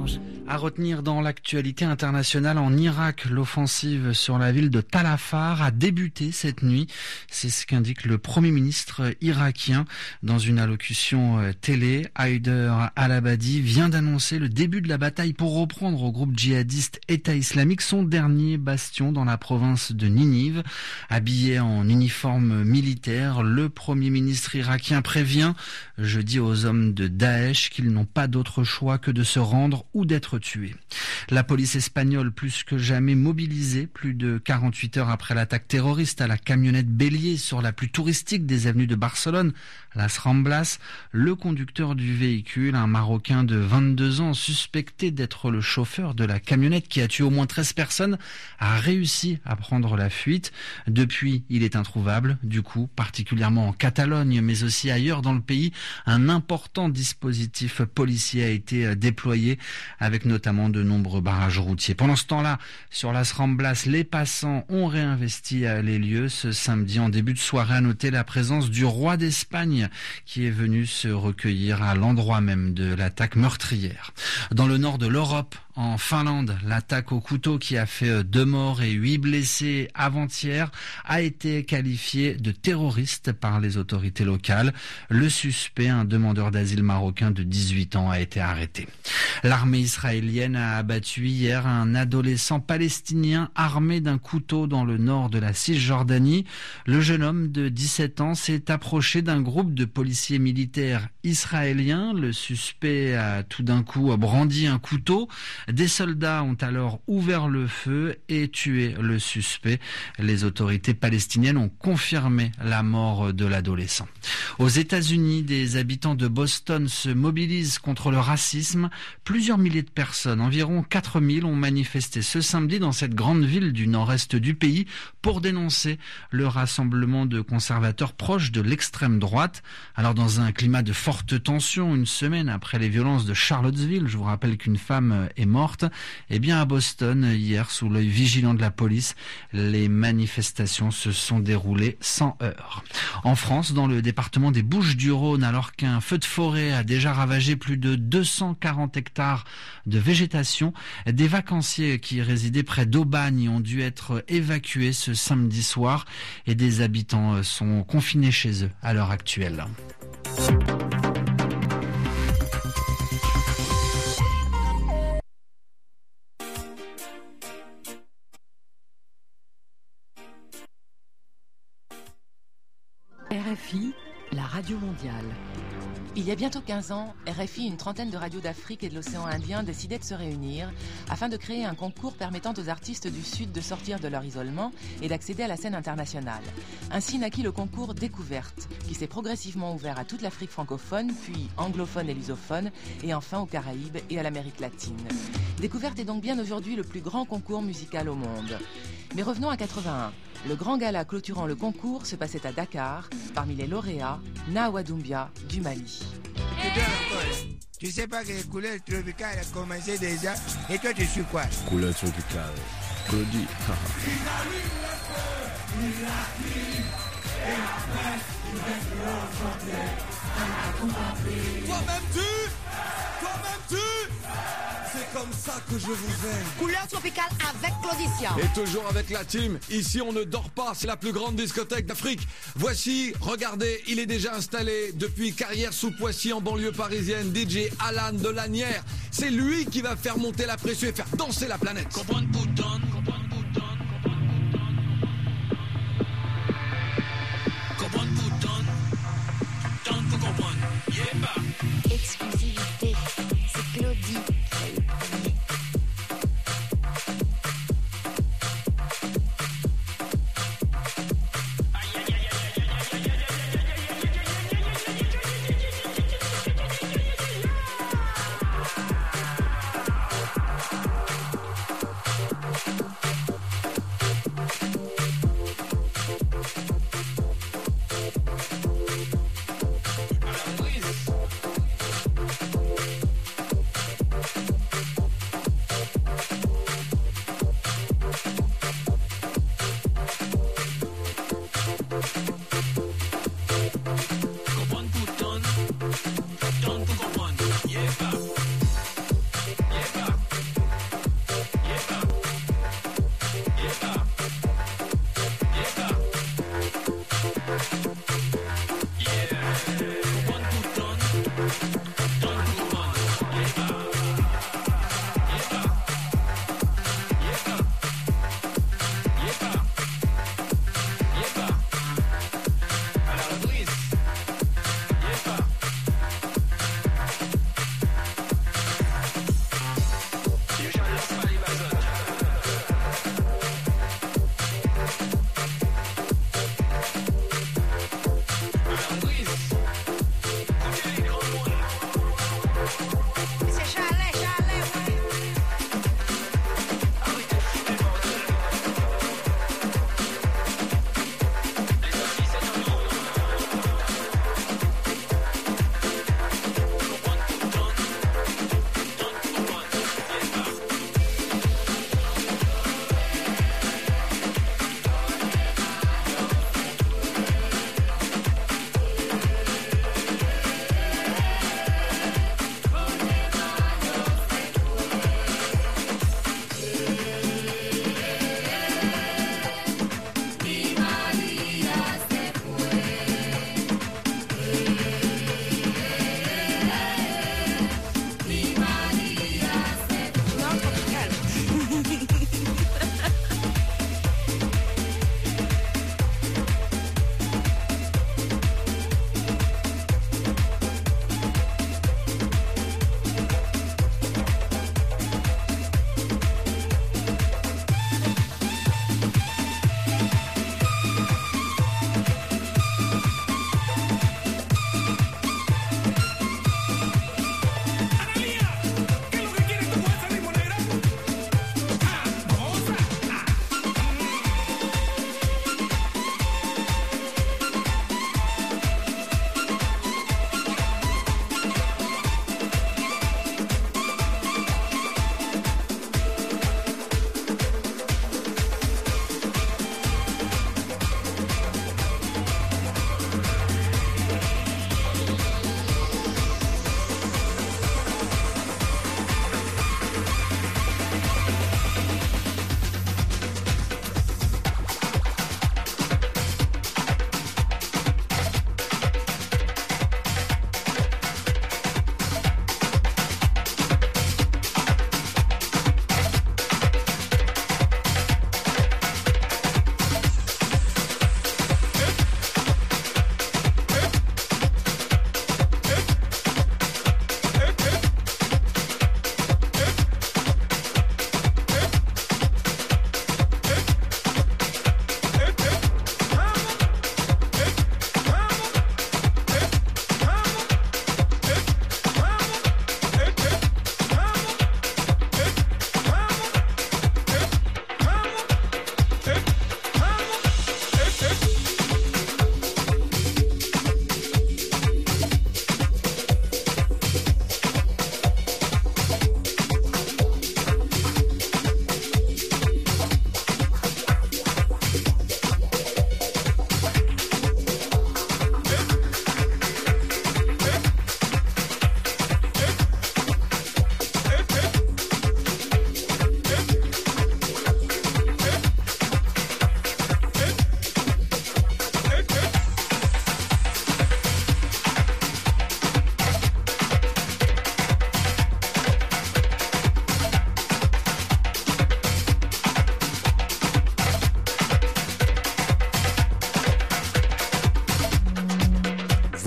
À retenir dans l'actualité internationale en Irak, l'offensive sur la ville de Tal Afar a débuté cette nuit. C'est ce qu'indique le Premier ministre irakien dans une allocution télé. Haider al-Abadi vient d'annoncer le début de la bataille pour reprendre au groupe djihadiste État islamique son dernier bastion dans la province de Ninive. Habillé en uniforme militaire, le Premier ministre irakien prévient jeudi aux hommes de Daesh qu'ils n'ont pas d'autre choix que de se rendre ou d'être tués. La police espagnole plus que jamais mobilisée, plus de 48 heures après l'attaque terroriste à la camionnette bélier sur la plus touristique des avenues de Barcelone, Las Ramblas. Le conducteur du véhicule, un Marocain de 22 ans, suspecté d'être le chauffeur de la camionnette qui a tué au moins 13 personnes, a réussi à prendre la fuite. Depuis, il est introuvable. Du coup, particulièrement en Catalogne, mais aussi ailleurs dans le pays, un important dispositif policier a été déployé avec notamment de nombreux barrages routiers. Pendant ce temps-là, sur Las Ramblas, les passants ont réinvesti les lieux. Ce samedi, en début de soirée, à noter la présence du roi d'Espagne qui est venu se recueillir à l'endroit même de l'attaque meurtrière. Dans le nord de l'Europe, en Finlande, l'attaque au couteau qui a fait 2 morts et 8 blessés avant-hier a été qualifiée de terroriste par les autorités locales. Le suspect, un demandeur d'asile marocain de 18 ans, a été arrêté. L'armée israélienne a abattu hier un adolescent palestinien armé d'un couteau dans le nord de la Cisjordanie. Le jeune homme de 17 ans s'est approché d'un groupe de policiers militaires israéliens. Le suspect a tout d'un coup brandi un couteau. Des soldats ont alors ouvert le feu et tué le suspect. Les autorités palestiniennes ont confirmé la mort de l'adolescent. Aux États-Unis, des habitants de Boston se mobilisent contre le racisme. Plusieurs milliers de personnes, environ 4000, ont manifesté ce samedi dans cette grande ville du nord-est du pays pour dénoncer le rassemblement de conservateurs proches de l'extrême droite. Alors dans un climat de forte tension, une semaine après les violences de Charlottesville, je vous rappelle qu'une femme est morte, eh bien à Boston, hier, sous l'œil vigilant de la police, les manifestations se sont déroulées sans heurts. En France, dans le département des Bouches-du-Rhône, alors qu'un feu de forêt a déjà ravagé plus de 240 hectares de végétation, des vacanciers qui résidaient près d'Aubagne ont dû être évacués ce samedi soir et des habitants sont confinés chez eux à l'heure actuelle. RFI, la radio mondiale. Il y a bientôt 15 ans, RFI et une trentaine de radios d'Afrique et de l'océan Indien décidaient de se réunir afin de créer un concours permettant aux artistes du Sud de sortir de leur isolement et d'accéder à la scène internationale. Ainsi naquit le concours Découverte, qui s'est progressivement ouvert à toute l'Afrique francophone, puis anglophone et lusophone, et enfin aux Caraïbes et à l'Amérique latine. Découverte est donc bien aujourd'hui le plus grand concours musical au monde. Mais revenons à 81. Le grand gala clôturant le concours se passait à Dakar, parmi les lauréats, Nawa Doumbia du Mali. Tu sais pas que les couleurs tropicales a commencé déjà, et toi tu suis quoi? Couleurs tropicales, Claudie. Toi-même tu c'est comme ça que je vous aime. Couleur tropicale avec Claudicia. Et toujours avec la team. Ici, on ne dort pas. C'est la plus grande discothèque d'Afrique. Voici, regardez, il est déjà installé depuis Carrières-sous-Poissy en banlieue parisienne. DJ Alan de Lanière. C'est lui qui va faire monter la pression et faire danser la planète. Comprendre Bouton, comprendre Bouton, comprendre Bouton. Bouton pour comprendre. Yeah. Exclusivité, c'est Claudie.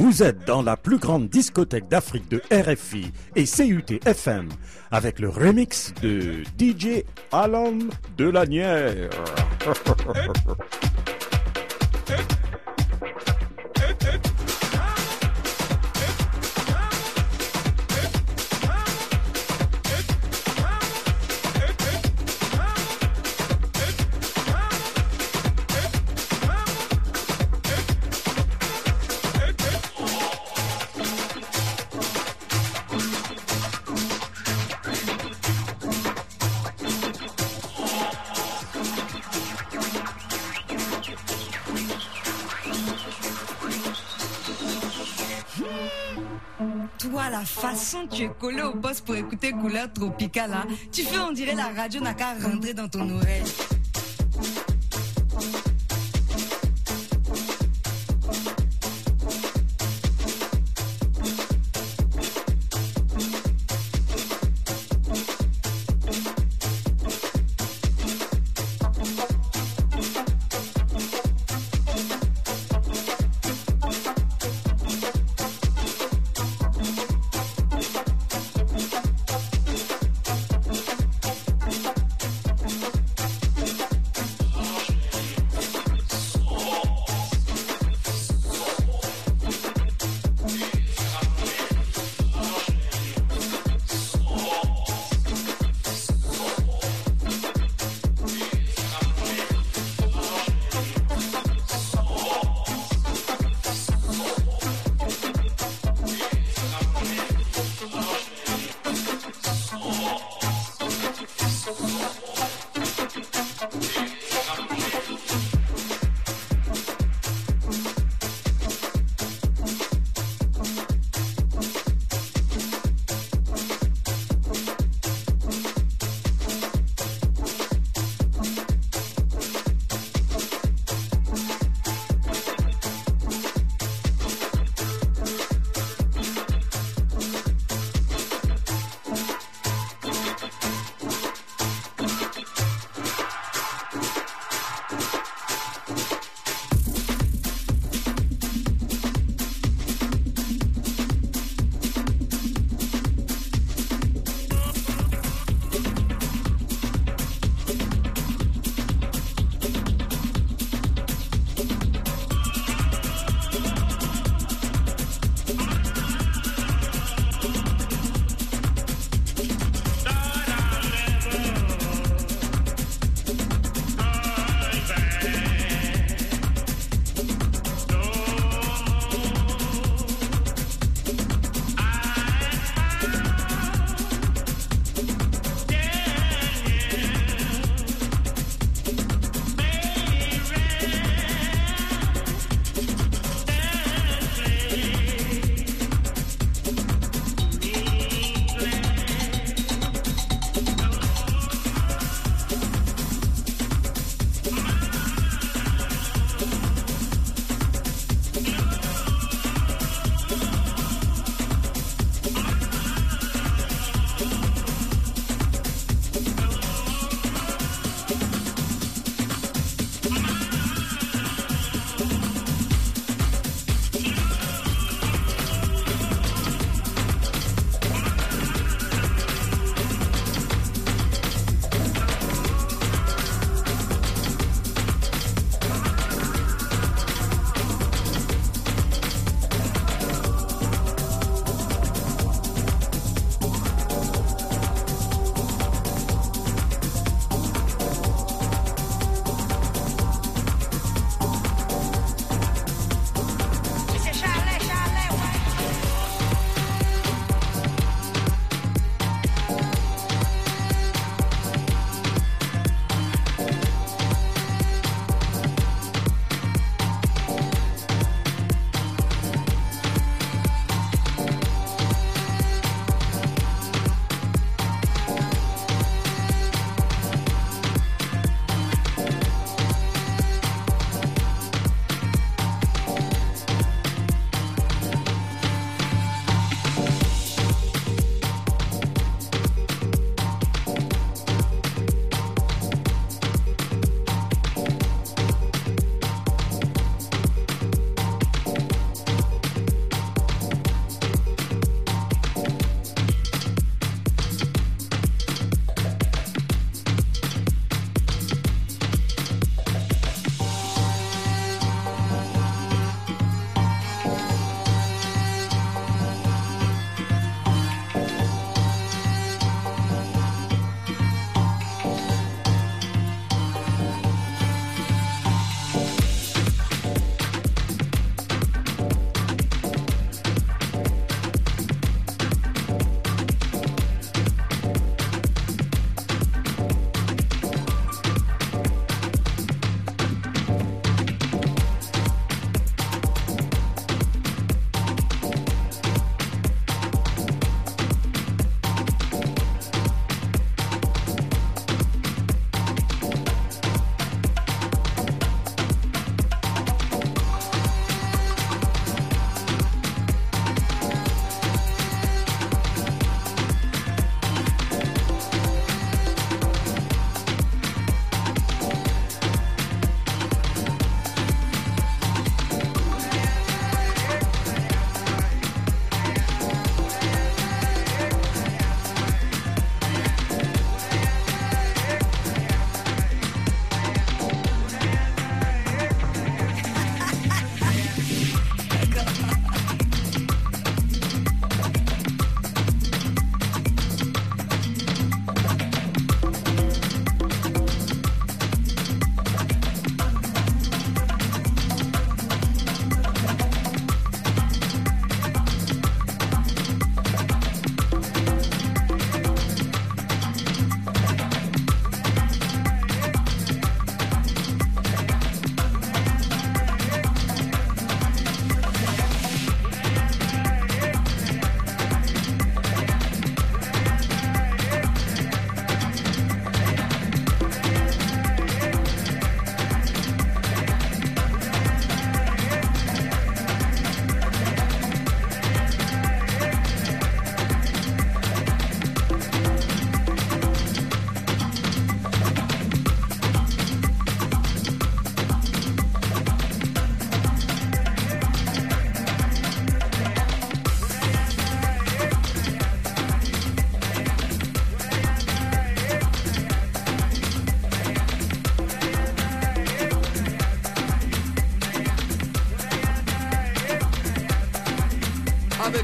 Vous êtes dans la plus grande discothèque d'Afrique de RFI et CUT FM avec le remix de DJ Alan Delanière. Toi, la façon tu es collé au poste pour écouter Couleur Tropicale, hein, tu fais on dirait la radio n'a qu'à rentrer dans ton oreille.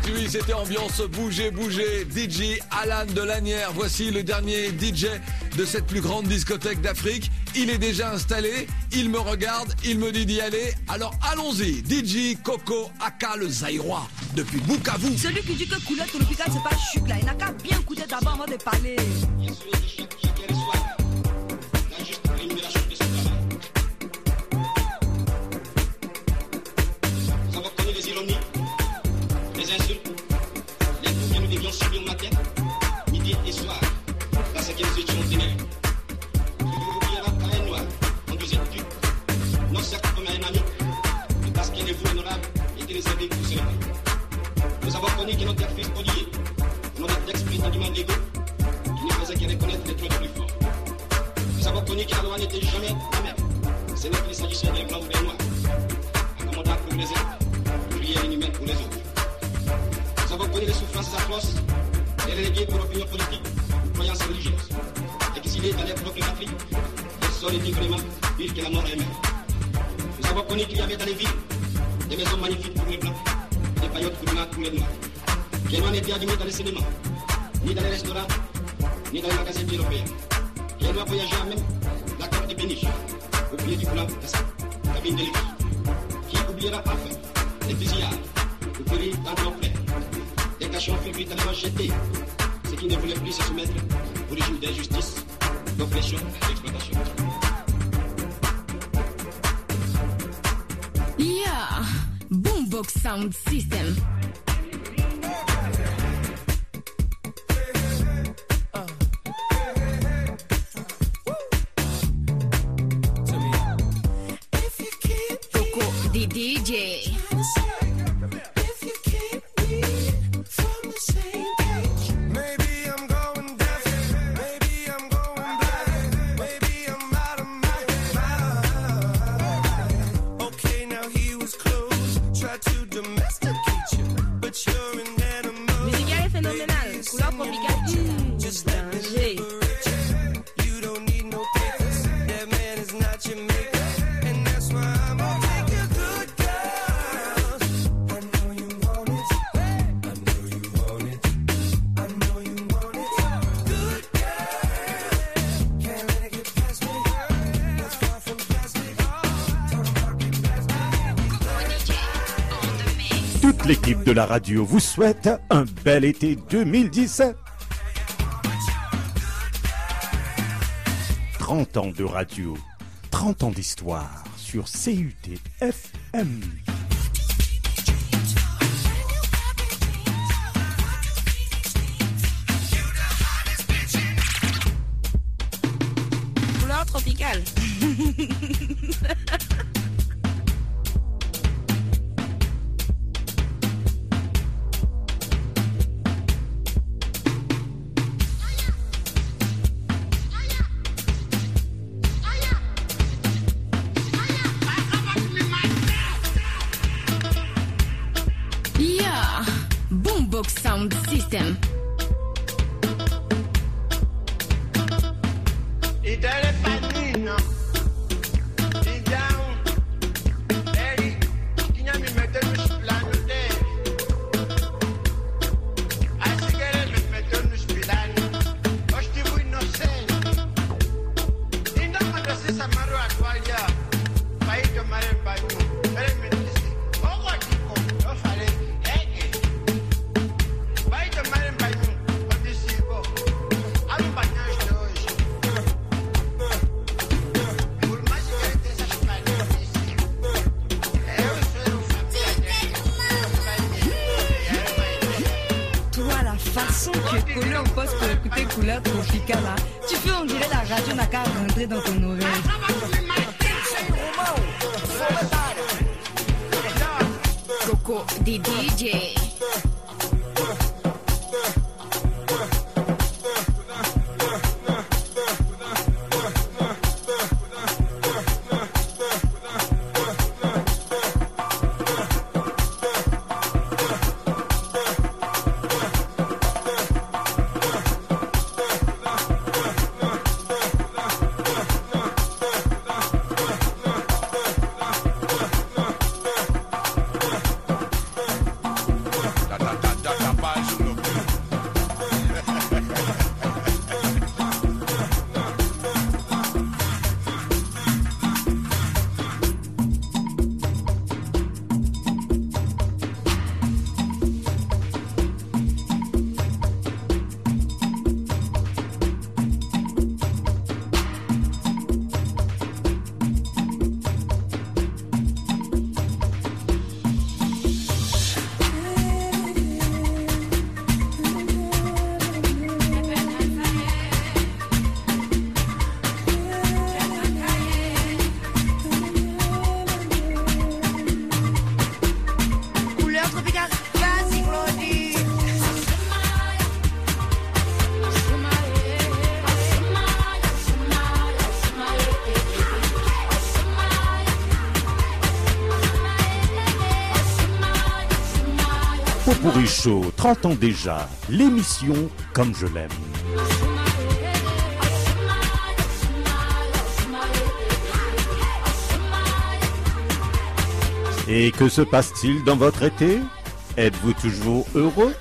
suivi, c'était ambiance bouger, bouger. DJ Alan de Lanière. Voici le dernier DJ de cette plus grande discothèque d'Afrique. Il est déjà installé, il me regarde, il me dit d'y aller. Alors allons-y. DJ Coco Aka le Zaïrois depuis Bukavu. Celui qui dit que couler tropical c'est pas chuc là, il n'a qu'à bien écouter d'abord avant de parler. Les insultes, les coups que nous devions subir matin, midi et soir, parce que nous étions ténèbres. Tu nous oublieras pas un noir, quand vous êtes tu, non certes comme un ami, mais parce qu'il est vous honorable et que les aider pour cela. Nous avons connu que notre fils prodigue, notre d'esprit d'animal d'ego, qui ne faisait que reconnaître les trucs plus forts. Nous avons connu que la loi n'était jamais la même, c'est nous qu'il s'agissait des blancs ou des noirs, accommodant pour les uns, prier l'inhumain pour les autres. Nous avons connu les souffrances atroces, les relégués pour l'opinion politique ou croyances religieuses, exilés dans les propres Afrique, les sols éthiquement pire que la mort elle-même. Nous avons connu qu'il y avait dans les villes des maisons magnifiques pour les blancs, des paillotes coulantes pour les noirs. Les noirs n'étaient admis dans les cinémas, ni dans les restaurants, ni dans les magasins européens. Les noirs voyageaient même la carte des péniches, au pied du blanc de sa cabine de luxe. Qui oubliera enfin les fusillades, ou périr dans nos frères. Les cachons furent brutalement jetés, ceux qui ne voulaient plus se soumettre au régime d'injustice, d'oppression et d'exploitation. Yeah, Boombox Sound System. Coco the DJ. L'équipe de la radio vous souhaite un bel été 2017. 30 ans de radio, 30 ans d'histoire sur CUT FM. Couleur tropicale. Sound System. Coco the DJ. Pourri Show, 30 ans déjà, l'émission comme je l'aime. Et que se passe-t-il dans votre été? Êtes-vous toujours heureux?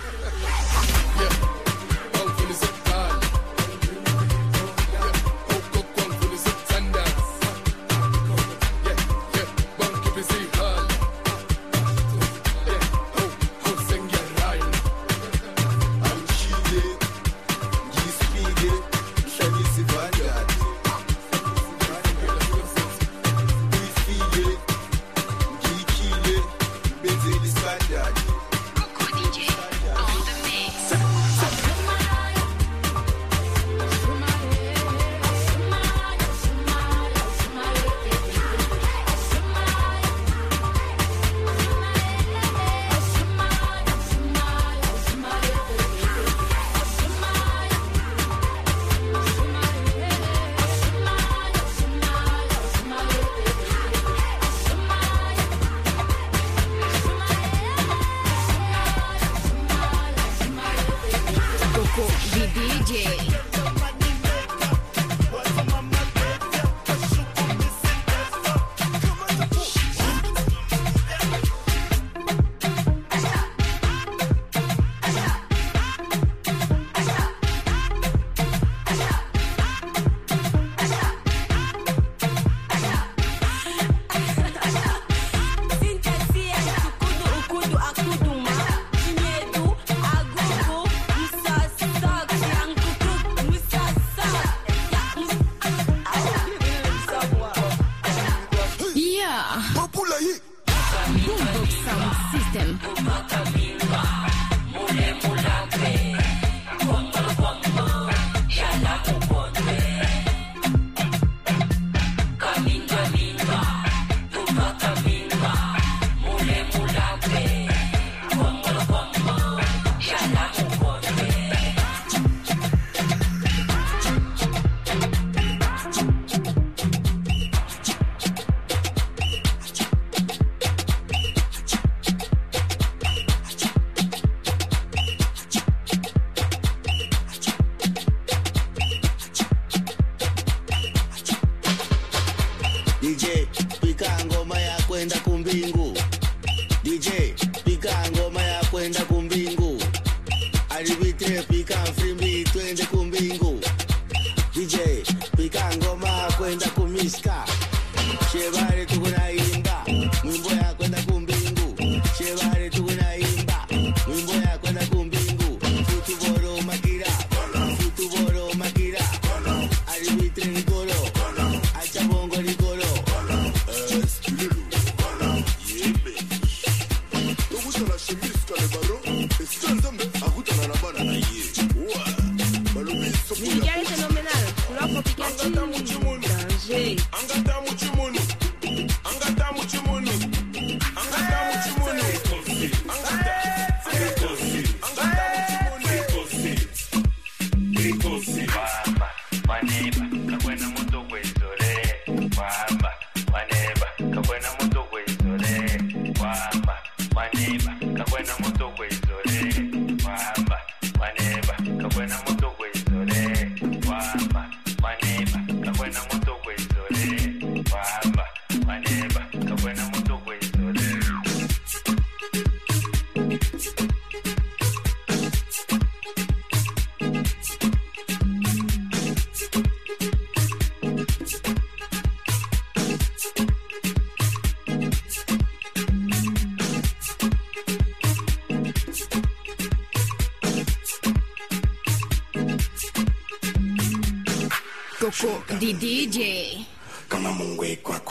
Coco di DJ. Kama mungwe kwako.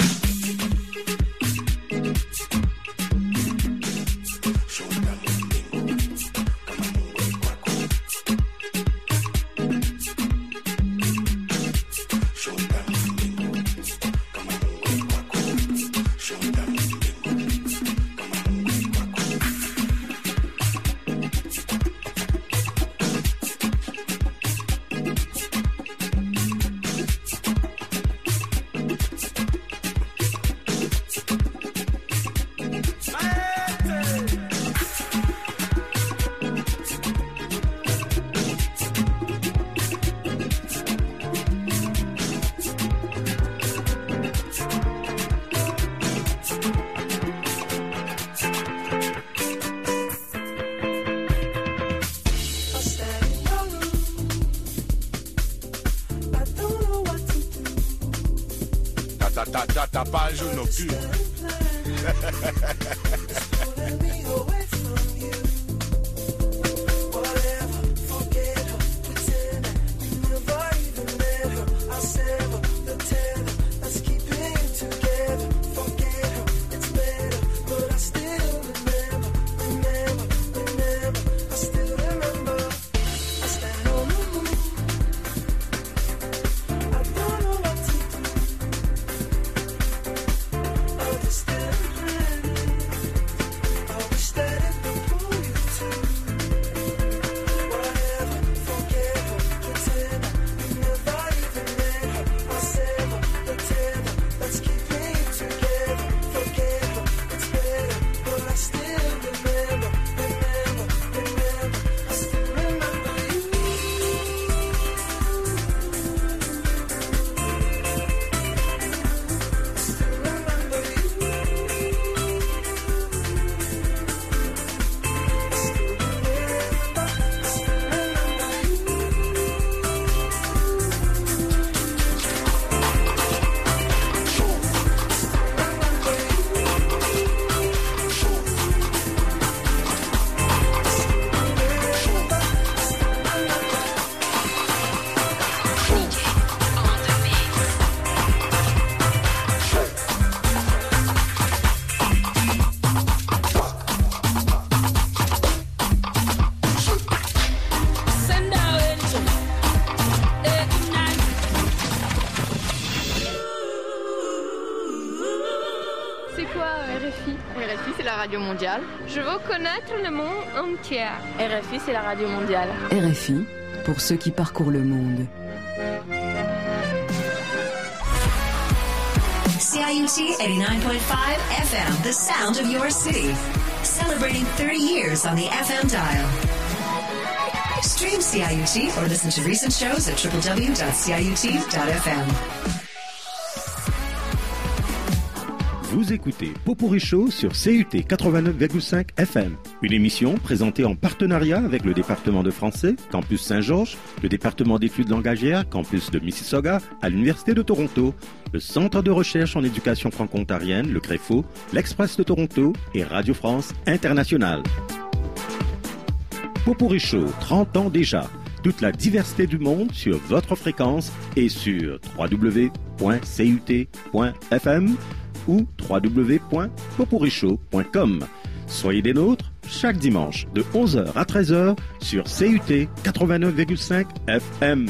t'as pas un jour nocturne. Radio mondiale. Je veux connaître le monde entier. RFI, c'est la radio mondiale. RFI, pour ceux qui parcourent le monde. CIUT 89.5 FM, the sound of your city. Celebrating 30 years on the FM dial. Stream CIUT or listen to recent shows at www.ciut.fm. Vous écoutez Pot-Pourri Show sur CUT 89,5 FM, une émission présentée en partenariat avec le département de français, Campus Saint-Georges, le département d'études langagières, Campus de Mississauga, à l'Université de Toronto, le Centre de recherche en éducation franco-ontarienne, le CREFO, l'Express de Toronto et Radio France Internationale. Pot-Pourri Show, 30 ans déjà. Toute la diversité du monde sur votre fréquence et sur www.cut.fm ou www.potpourrishow.com. Soyez des nôtres chaque dimanche de 11h à 13h sur CUT 89,5 FM.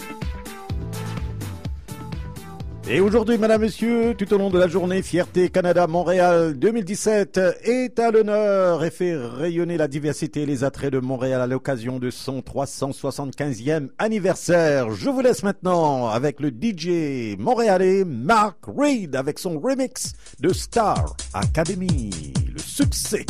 Et aujourd'hui, madame, monsieur, tout au long de la journée, Fierté Canada Montréal 2017 est à l'honneur et fait rayonner la diversité et les attraits de Montréal à l'occasion de son 375e anniversaire. Je vous laisse maintenant avec le DJ montréalais Mark Reed avec son remix de Star Academy. Le succès.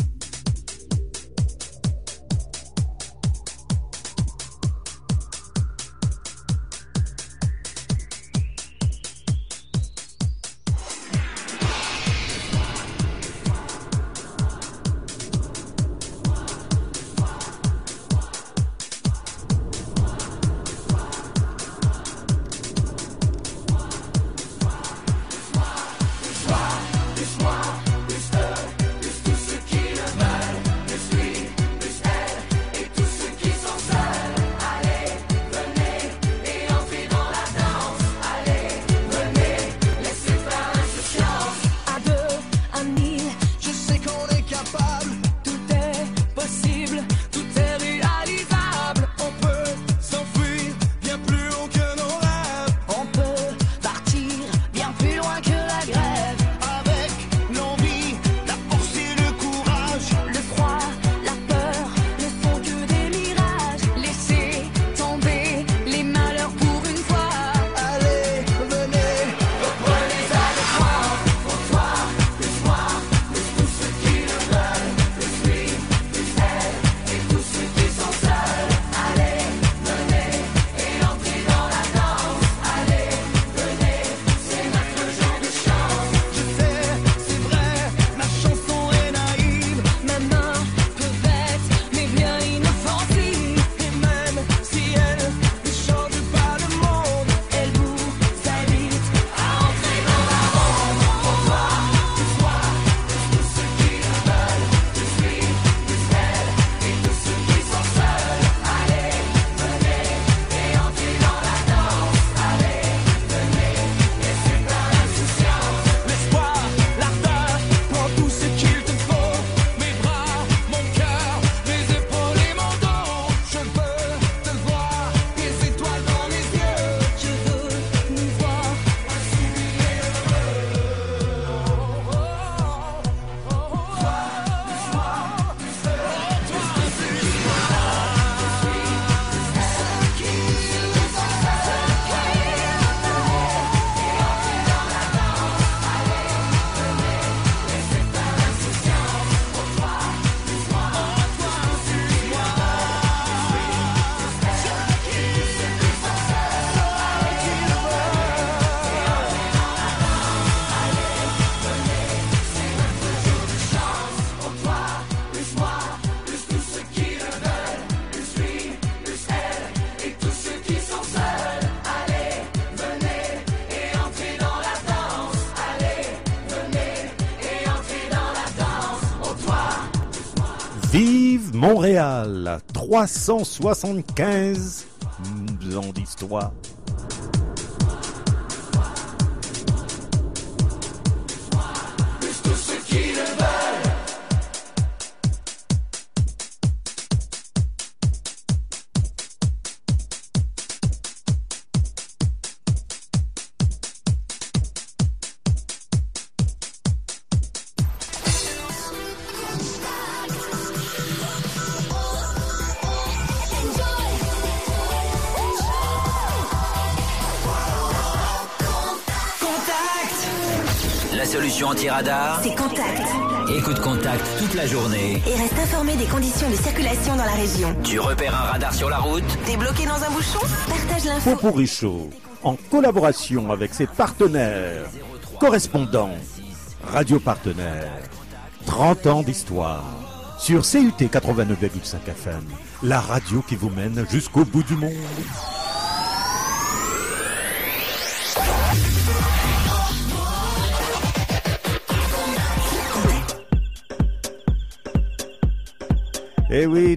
It's too secure. Montréal, 375 ans d'histoire. Solution anti-radar, c'est Contact. Écoute Contact toute la journée Et reste informé des conditions de circulation dans la région. Tu repères un radar sur la route. T'es bloqué dans un bouchon? Partage l'info. Popurrí Show, en collaboration avec ses partenaires, correspondants, radio partenaires, 30 ans d'histoire. Sur CUT 89,5 FM, la radio qui vous mène jusqu'au bout du monde. Eh oui,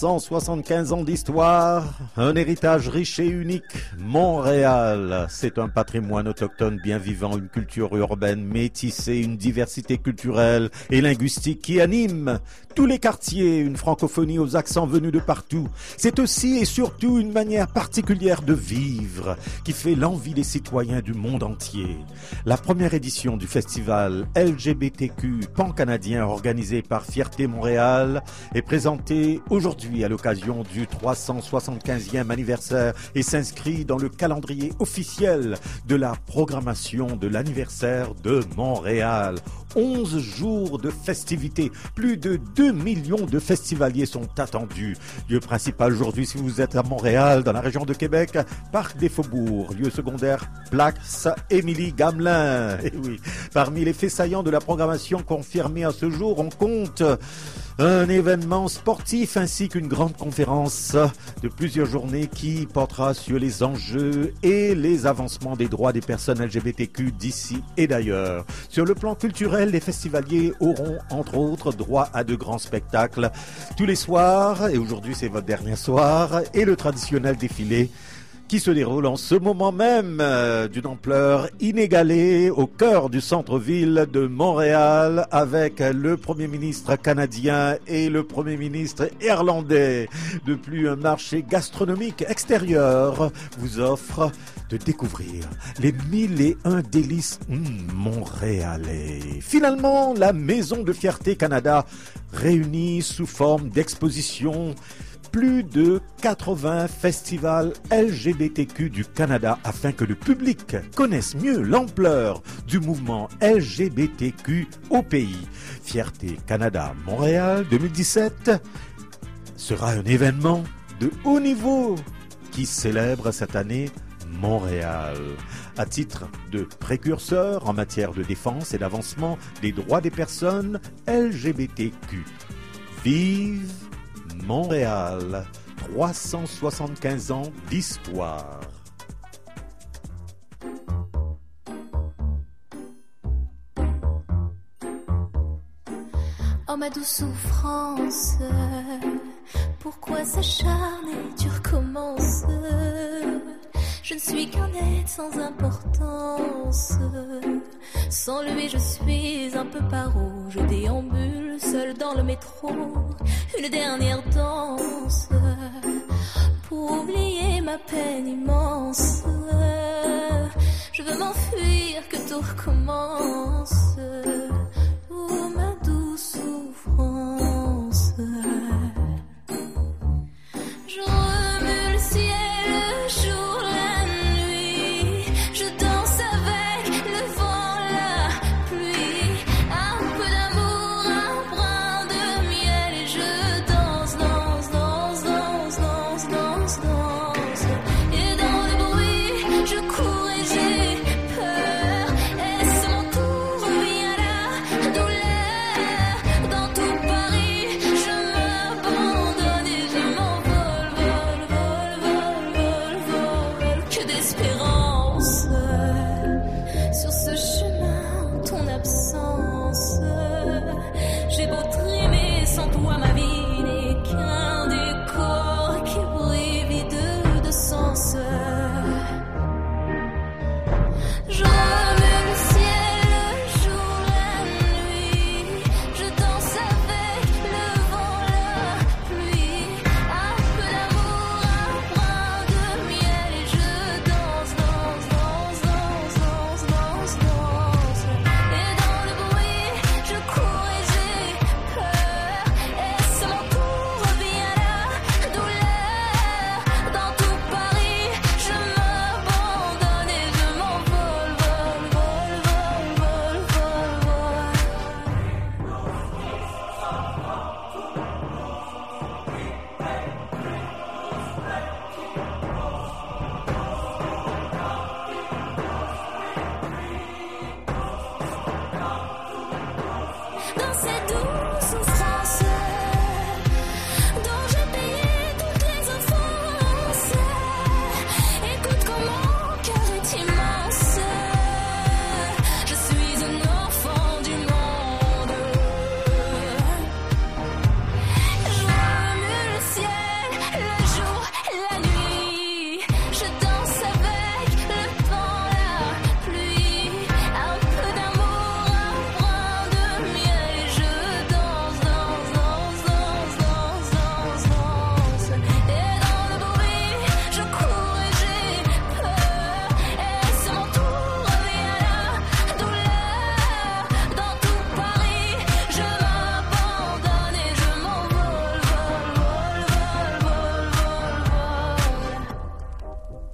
375 ans d'histoire, un héritage riche et unique. Montréal, c'est un patrimoine autochtone bien vivant, une culture urbaine métissée, une diversité culturelle et linguistique qui anime tous les quartiers, une francophonie aux accents venus de partout. C'est aussi et surtout une manière particulière de vivre qui fait l'envie des citoyens du monde entier. La première édition du festival LGBTQ pan-canadien organisé par Fierté Montréal est présentée aujourd'hui à l'occasion du 375e anniversaire et s'inscrit dans le calendrier officiel de la programmation de l'anniversaire de Montréal. 11 jours de festivités, plus de 2 millions de festivaliers sont attendus. Lieu principal aujourd'hui si vous êtes à Montréal, dans la région de Québec, Parc des Faubourgs. Lieu secondaire, Place Émilie Gamelin. Et oui, parmi les faits saillants de la programmation confirmée à ce jour, on compte un événement sportif ainsi qu'une grande conférence de plusieurs journées qui portera sur les enjeux et les avancements des droits des personnes LGBTQ d'ici et d'ailleurs. Sur le plan culturel, les festivaliers auront entre autres droit à de grands spectacles tous les soirs, et aujourd'hui c'est votre dernier soir, et le traditionnel défilé qui se déroule en ce moment même d'une ampleur inégalée au cœur du centre-ville de Montréal avec le Premier ministre canadien et le Premier ministre irlandais. De plus, un marché gastronomique extérieur vous offre de découvrir les 1001 délices montréalais. Finalement, la Maison de Fierté Canada réunit sous forme d'exposition plus de 80 festivals LGBTQ du Canada afin que le public connaisse mieux l'ampleur du mouvement LGBTQ au pays. Fierté Canada Montréal 2017 sera un événement de haut niveau qui célèbre cette année Montréal. À titre de précurseur en matière de défense et d'avancement des droits des personnes LGBTQ. Vive Montréal, 375 ans d'histoire. Oh ma douce souffrance, pourquoi s'acharner, tu recommences? Je ne suis qu'un être sans importance. Sans lui je suis un peu paro. Je déambule seul dans le métro. Une dernière danse pour oublier ma peine immense. Je veux m'enfuir, que tout recommence. Oh ma douce souffrance. Je remue le ciel, le jour, la nuit. Je danse avec le vent, la pluie. Un peu d'amour, un brin de miel. Et je danse, danse, danse, danse, danse, danse, danse. Et dans le bruit, je cours et j'ai peur. Et c'est mon tour, reviens là. Je remue le ciel, le jour, la nuit. Je danse avec le vent, la pluie. Un peu d'amour, un brin de miel. Et je danse, danse, danse, danse, danse, danse, danse. Et dans le bruit, je cours et j'ai peur. Et ce mon tour revient la douleur. Dans tout Paris, je m'abandonne et je m'envole, vol, vol, vol, vol, vol, vol. Dans ces douces souffrances dont j'ai payé toutes les offenses, écoute comme mon cœur est immense. Je suis un enfant du monde. Je remue le ciel, le jour, la nuit. Je danse avec le vent, la pluie. Un peu d'amour, un brin de miel. Et je danse, danse, danse, danse, danse, danse, danse. Et dans le bruit, je cours et j'ai peur. Et c'est mon tour revient la douleur. Dans tout Paris, je m'abandonne et je m'envole, vol, vol, vol, vol, vol, vol.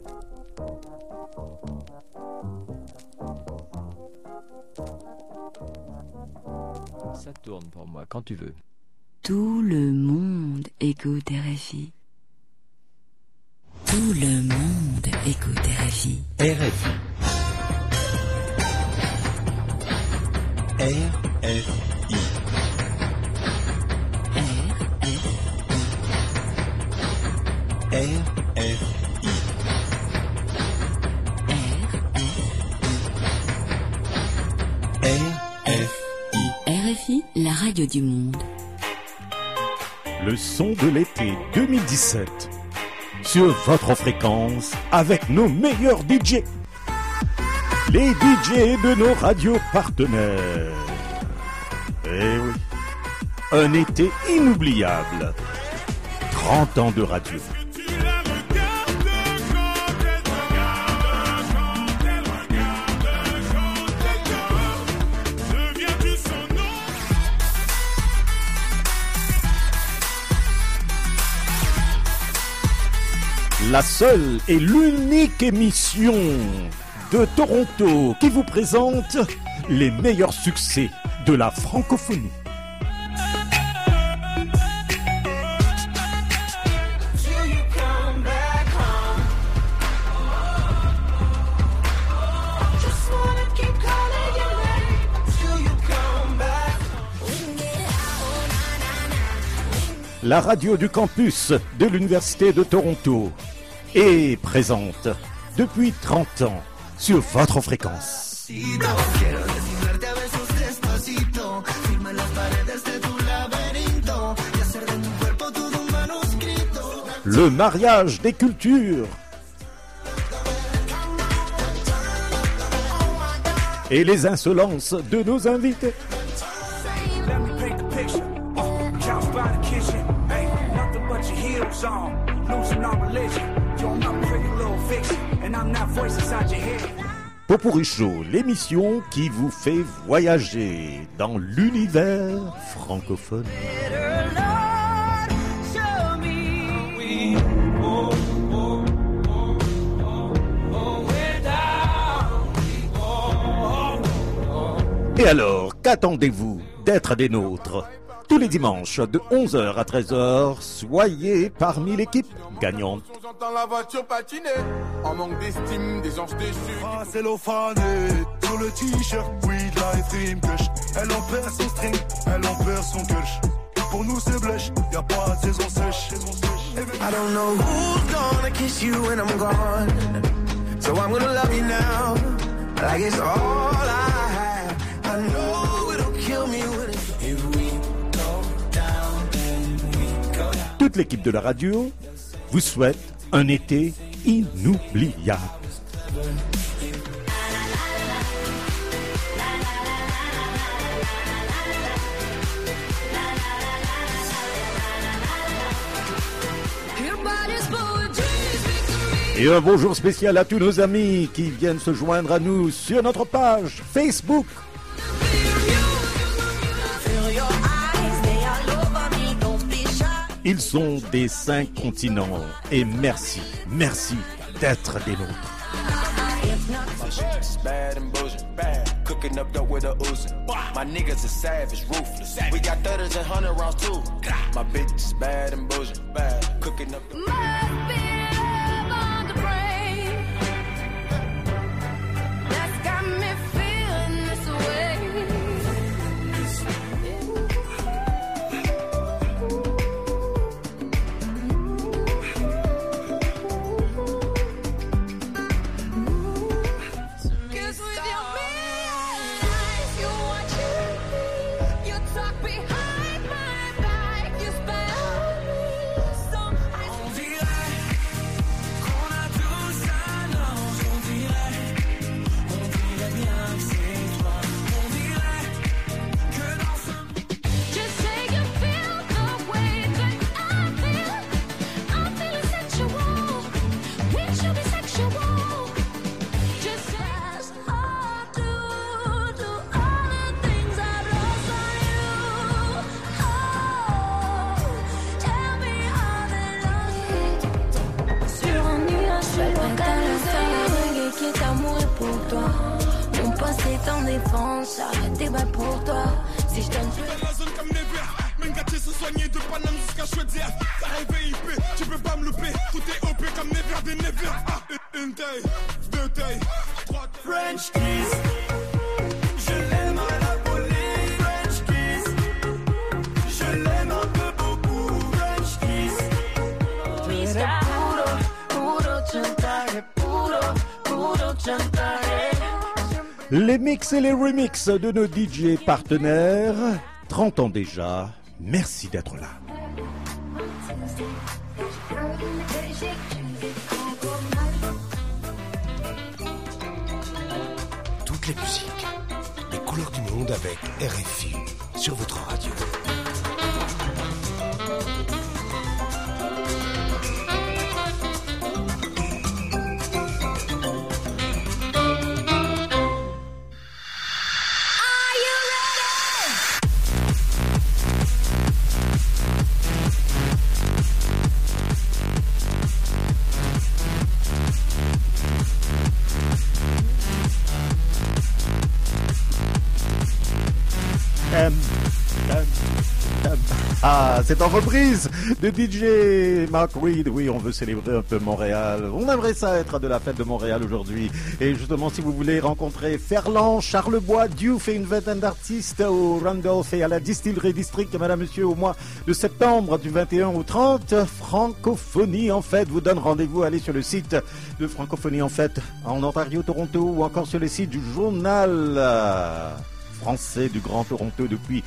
Ça tourne pour moi, quand tu veux. Tout le monde écoute RFI. Tout le monde écoute RFI. RFI. RFI. RFI. RFI, la radio du monde. Le son de l'été 2017 sur votre fréquence avec nos meilleurs DJ. Les DJ de nos radios partenaires. Eh oui, un été inoubliable. 30 ans de radio. La seule et l'unique émission de Toronto qui vous présente les meilleurs succès de la francophonie. La radio du campus de l'Université de Toronto est présente depuis 30 ans sur votre fréquence. Le mariage des cultures et les insolences de nos invités. Popurrí Show, l'émission qui vous fait voyager dans l'univers francophone. Et alors, qu'attendez-vous d'être des nôtres? Tous les dimanches de 11h à 13h, soyez parmi l'équipe gagnante. J'entends la voiture patiner, en manque d'estime, des anges déchus. Ah, c'est l'ophané, sur le t-shirt, oui, life dream kush. Elle en perd son string, elle en perd son kush. Pour nous c'est blèche, y'a pas de saison sèche. I don't know who's gonna kiss you when I'm gone. So I'm gonna love you now, like it's all I have. I know it'll kill me when it's if we go down, then we go down. Toute l'équipe de la radio vous souhaite un été inoubliable. Et un bonjour spécial à tous nos amis qui viennent se joindre à nous sur notre page Facebook. Ils sont des 5 continents et merci d'être des nôtres. Cooking up dope with a Uzi. My niggas are savage, ruthless. We got 30s and 100 rounds too. My bitch is bad and bullshit. Bad. Cooking up the en défense, j'arrête tes balles pour toi. Si je donne plus la zone comme Nevers, même gâté se soigner de Paname jusqu'à Chaudière. T'as rêvé IP, tu peux pas me louper. Tout est OP comme Nevers des Nevers. Ah, une taille, deux tailles, trois tailles. French kiss, je l'aime à la folie. French kiss, je l'aime un peu beaucoup. French kiss, puro chantaje, puro chantaje. Les mix et les remix de nos DJ partenaires, 30 ans déjà, merci d'être là. Toutes les musiques, les couleurs du monde avec RFI sur votre radio. Ah, c'est en reprise de DJ Mark Reed. Oui, on veut célébrer un peu Montréal. On aimerait ça être de la fête de Montréal aujourd'hui. Et justement, si vous voulez rencontrer Ferland, Charlebois, Diouf et une vingtaine d'artistes au Randolph et à la Distillery District, madame, monsieur, au mois de septembre du 21 au 30, Francophonie en Fête vous donne rendez-vous. Allez sur le site de Francophonie en Fête en Ontario, Toronto ou encore sur le site du journal français du Grand Toronto depuis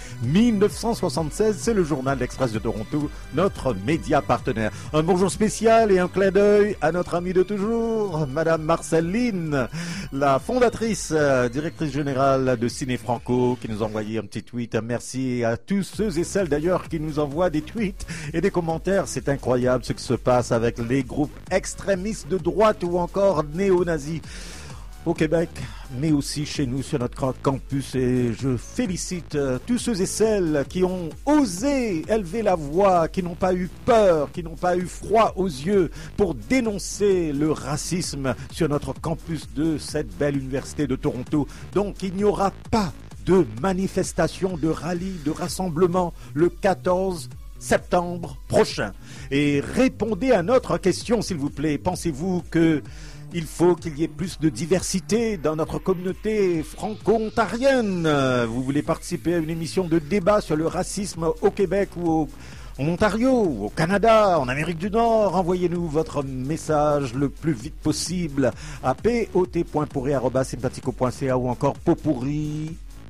1976. C'est le journal L'Express de Toronto, notre média partenaire. Un bonjour spécial et un clin d'œil à notre amie de toujours, madame Marceline, la fondatrice, directrice générale de Ciné Franco, qui nous a envoyé un petit tweet. Merci à tous ceux et celles d'ailleurs qui nous envoient des tweets et des commentaires. C'est incroyable ce qui se passe avec les groupes extrémistes de droite ou encore néo-nazis au Québec, mais aussi chez nous sur notre campus. Et je félicite tous ceux et celles qui ont osé élever la voix, qui n'ont pas eu peur, qui n'ont pas eu froid aux yeux pour dénoncer le racisme sur notre campus de cette belle université de Toronto. Donc il n'y aura pas de manifestation, de rallye, de rassemblement le 14 septembre prochain. Et répondez à notre question, s'il vous plaît. Pensez-vous que il faut qu'il y ait plus de diversité dans notre communauté franco-ontarienne? Vous voulez participer à une émission de débat sur le racisme au Québec ou en Ontario, au Canada, en Amérique du Nord? Envoyez-nous votre message le plus vite possible à pot.pourri@simpatico.ca ou encore potpourri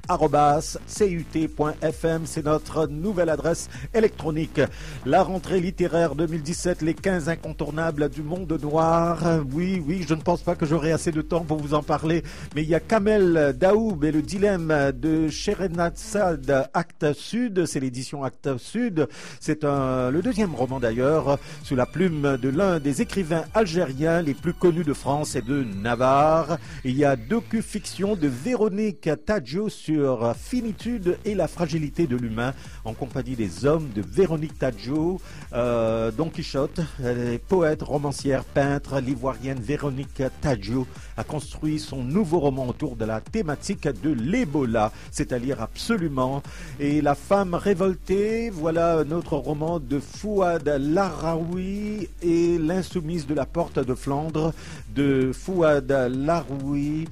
@cut.fm, c'est notre nouvelle adresse électronique. La rentrée littéraire 2017, les 15 incontournables du monde noir. Oui, je ne pense pas que j'aurai assez de temps pour vous en parler, mais il y a Kamel Daoub et le dilemme de Sherenazad, Actes Sud, c'est l'édition Actes Sud. C'est le deuxième roman d'ailleurs, sous la plume de l'un des écrivains algériens les plus connus de France et de Navarre. Il y a docu-fiction de Véronique Tadjo sur finitude et la fragilité de l'humain, en compagnie des hommes de Véronique Tadjo, Don Quichotte, poète, romancière, peintre. L'ivoirienne Véronique Tadjo a construit son nouveau roman autour de la thématique de l'Ebola. C'est à lire absolument. Et La femme révoltée, voilà notre roman de Fouad Lahraoui et L'insoumise de la porte de Flandre de Fouad Lahraoui,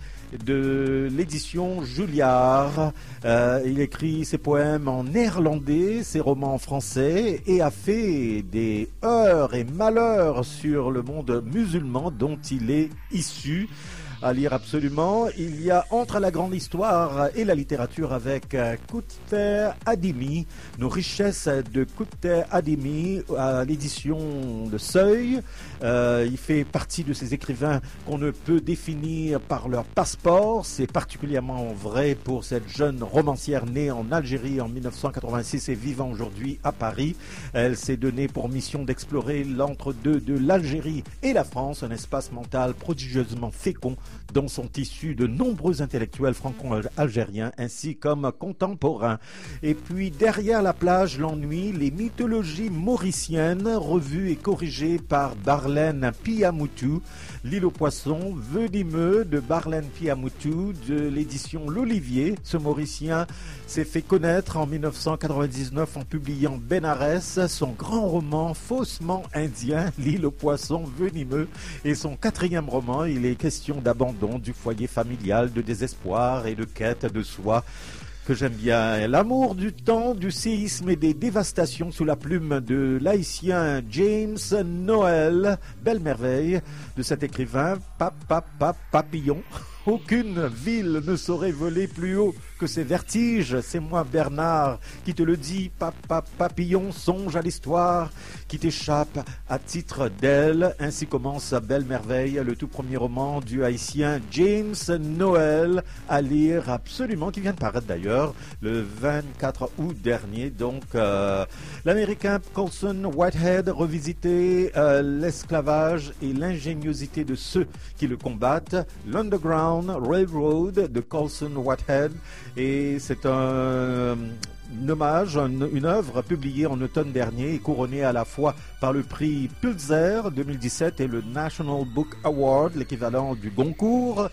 de l'édition Julliard. Il écrit ses poèmes en néerlandais, ses romans en français, et a fait des heurts et malheurs sur le monde musulman dont il est issu. À lire absolument. Il y a Entre la grande histoire et la littérature avec Kouter Adimi, Nos richesses de Kouter Adimi à l'édition Le Seuil. Il fait partie de ces écrivains qu'on ne peut définir par leur passeport. C'est particulièrement vrai pour cette jeune romancière née en Algérie en 1986 et vivant aujourd'hui à Paris. Elle s'est donnée pour mission d'explorer l'entre-deux de l'Algérie et la France, un espace mental prodigieusement fécond dont sont issus de nombreux intellectuels franco-algériens ainsi comme contemporains. Et puis derrière la plage, l'ennui, les mythologies mauriciennes revues et corrigées par Barlène Piamoutou. L'île aux poissons, venimeux de Barlène Piamoutou de l'édition L'Olivier. Ce Mauricien s'est fait connaître en 1999 en publiant Bénarès, son grand roman faussement indien, L'île aux poissons venimeux, et son quatrième roman. Il est question d'abandon du foyer familial, de désespoir et de quête de soi, que j'aime bien. L'amour du temps, du séisme et des dévastations sous la plume de l'haïtien James Noël. Belle merveille de cet écrivain, Papillon. Aucune ville ne saurait voler plus haut que ses vertiges. C'est moi, Bernard, qui te le dis. Papillon, songe à l'histoire qui t'échappe à titre d'elle. Ainsi commence Belle Merveille, le tout premier roman du haïtien James Noël, à lire absolument, qui vient de paraître d'ailleurs le 24 août dernier. Donc, l'américain Colson Whitehead revisité l'esclavage et l'ingéniosité de ceux qui le combattent. L'Underground Railroad de Colson Whitehead, et c'est un hommage, une œuvre publiée en automne dernier et couronnée à la fois par le prix Pulitzer 2017 et le National Book Award, l'équivalent du Goncourt.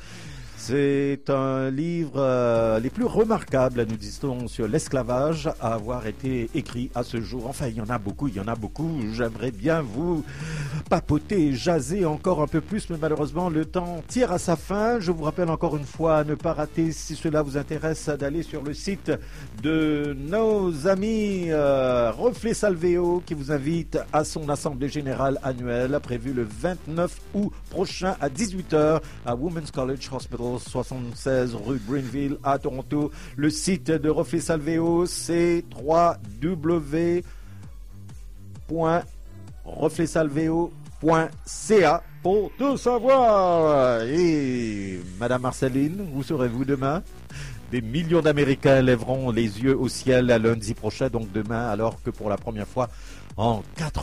C'est un livre les plus remarquables, nous dit-on, sur l'esclavage à avoir été écrit à ce jour. Enfin, il y en a beaucoup. J'aimerais bien vous papoter et jaser encore un peu plus, mais malheureusement, le temps tire à sa fin. Je vous rappelle encore une fois, à ne pas rater, si cela vous intéresse, d'aller sur le site de nos amis Reflet Salvéo, qui vous invite à son assemblée générale annuelle, prévue le 29 août prochain à 18h à Women's College Hospital, 76 rue Greenville à Toronto. Le site de Reflet Salvéo, c'est www.refletsalvéo.ca pour tout savoir. Et Madame Marceline, où serez-vous demain? Des millions d'Américains lèveront les yeux au ciel à lundi prochain, donc demain, alors que pour la première fois en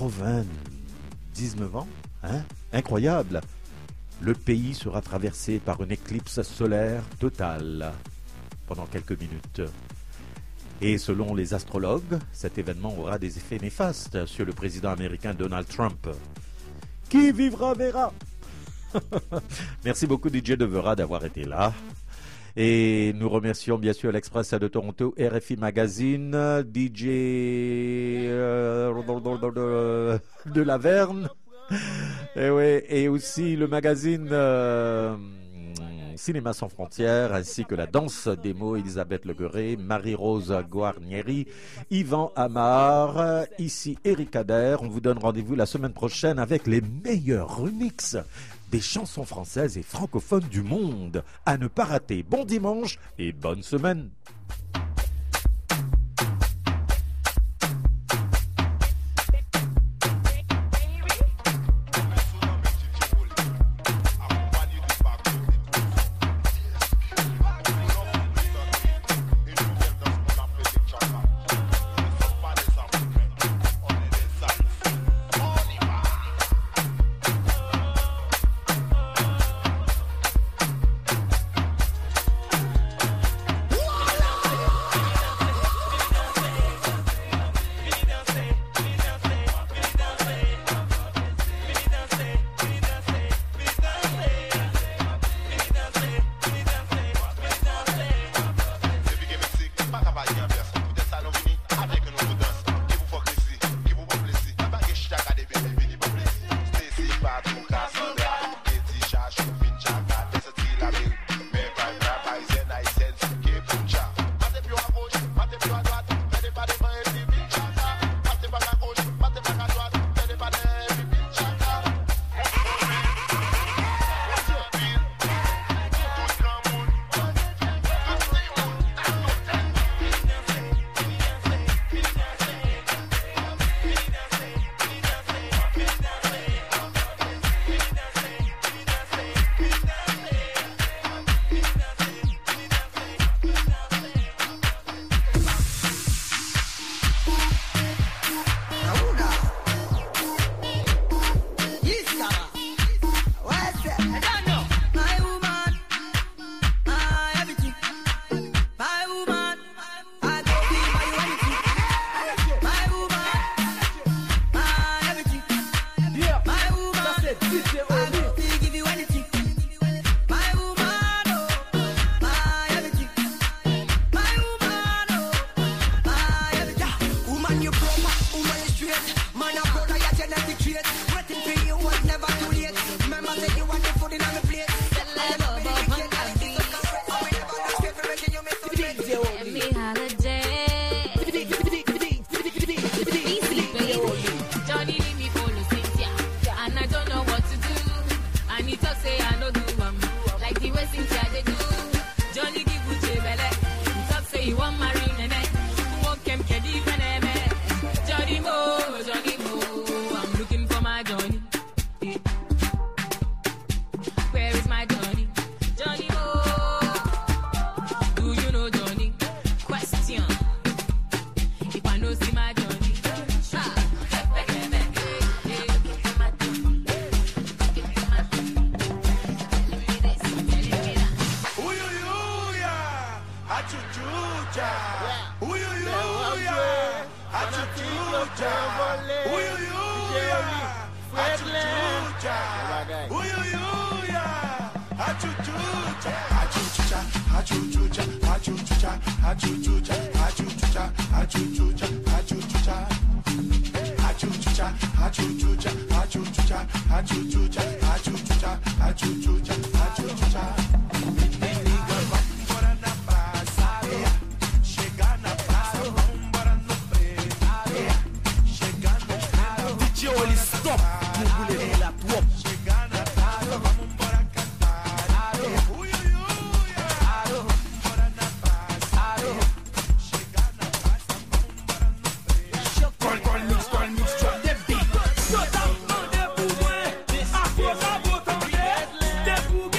99 ans, incroyable, le pays sera traversé par une éclipse solaire totale pendant quelques minutes. Et selon les astrologues, cet événement aura des effets néfastes sur le président américain Donald Trump. Qui vivra verra. Merci beaucoup DJ Devera d'avoir été là. Et nous remercions bien sûr l'Express de Toronto, RFI Magazine, DJ de Laverne. Et aussi le magazine Cinéma sans frontières, ainsi que la danse des mots, Elisabeth Legueret, Marie-Rose Guarnieri, Yvan Amar, ici Eric Adair. On vous donne rendez-vous la semaine prochaine avec les meilleurs remixes des chansons françaises et francophones du monde. À ne pas rater. Bon dimanche et bonne semaine. Afro,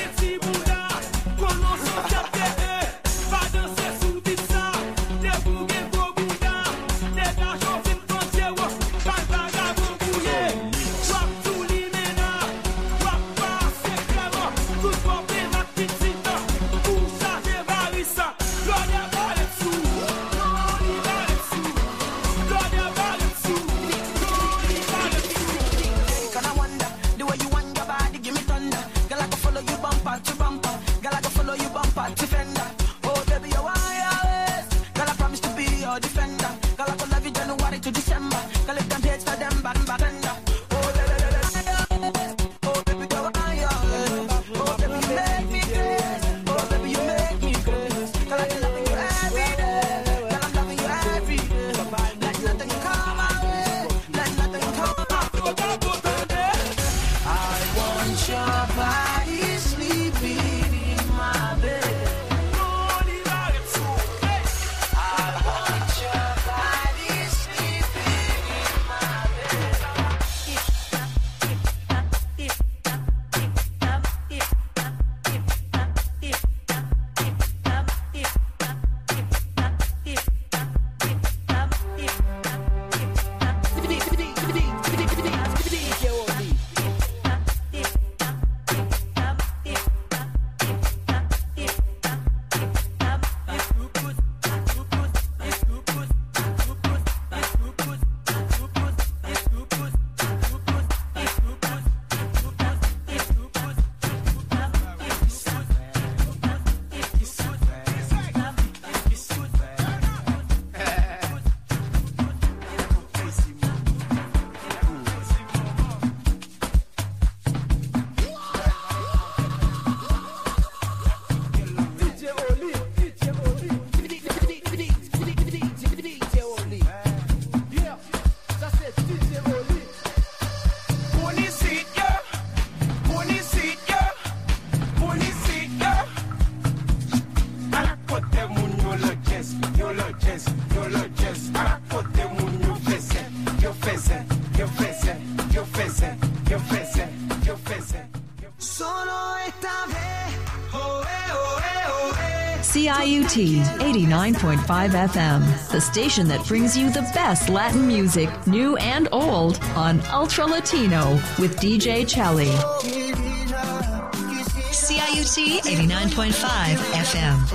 yo fese, yo fese, yo fese, yo fese. Solo esta vez. CIUT 89.5 FM, the station that brings you the best Latin music, new and old, on Ultra Latino with DJ Chelly. CIUT 89.5 FM.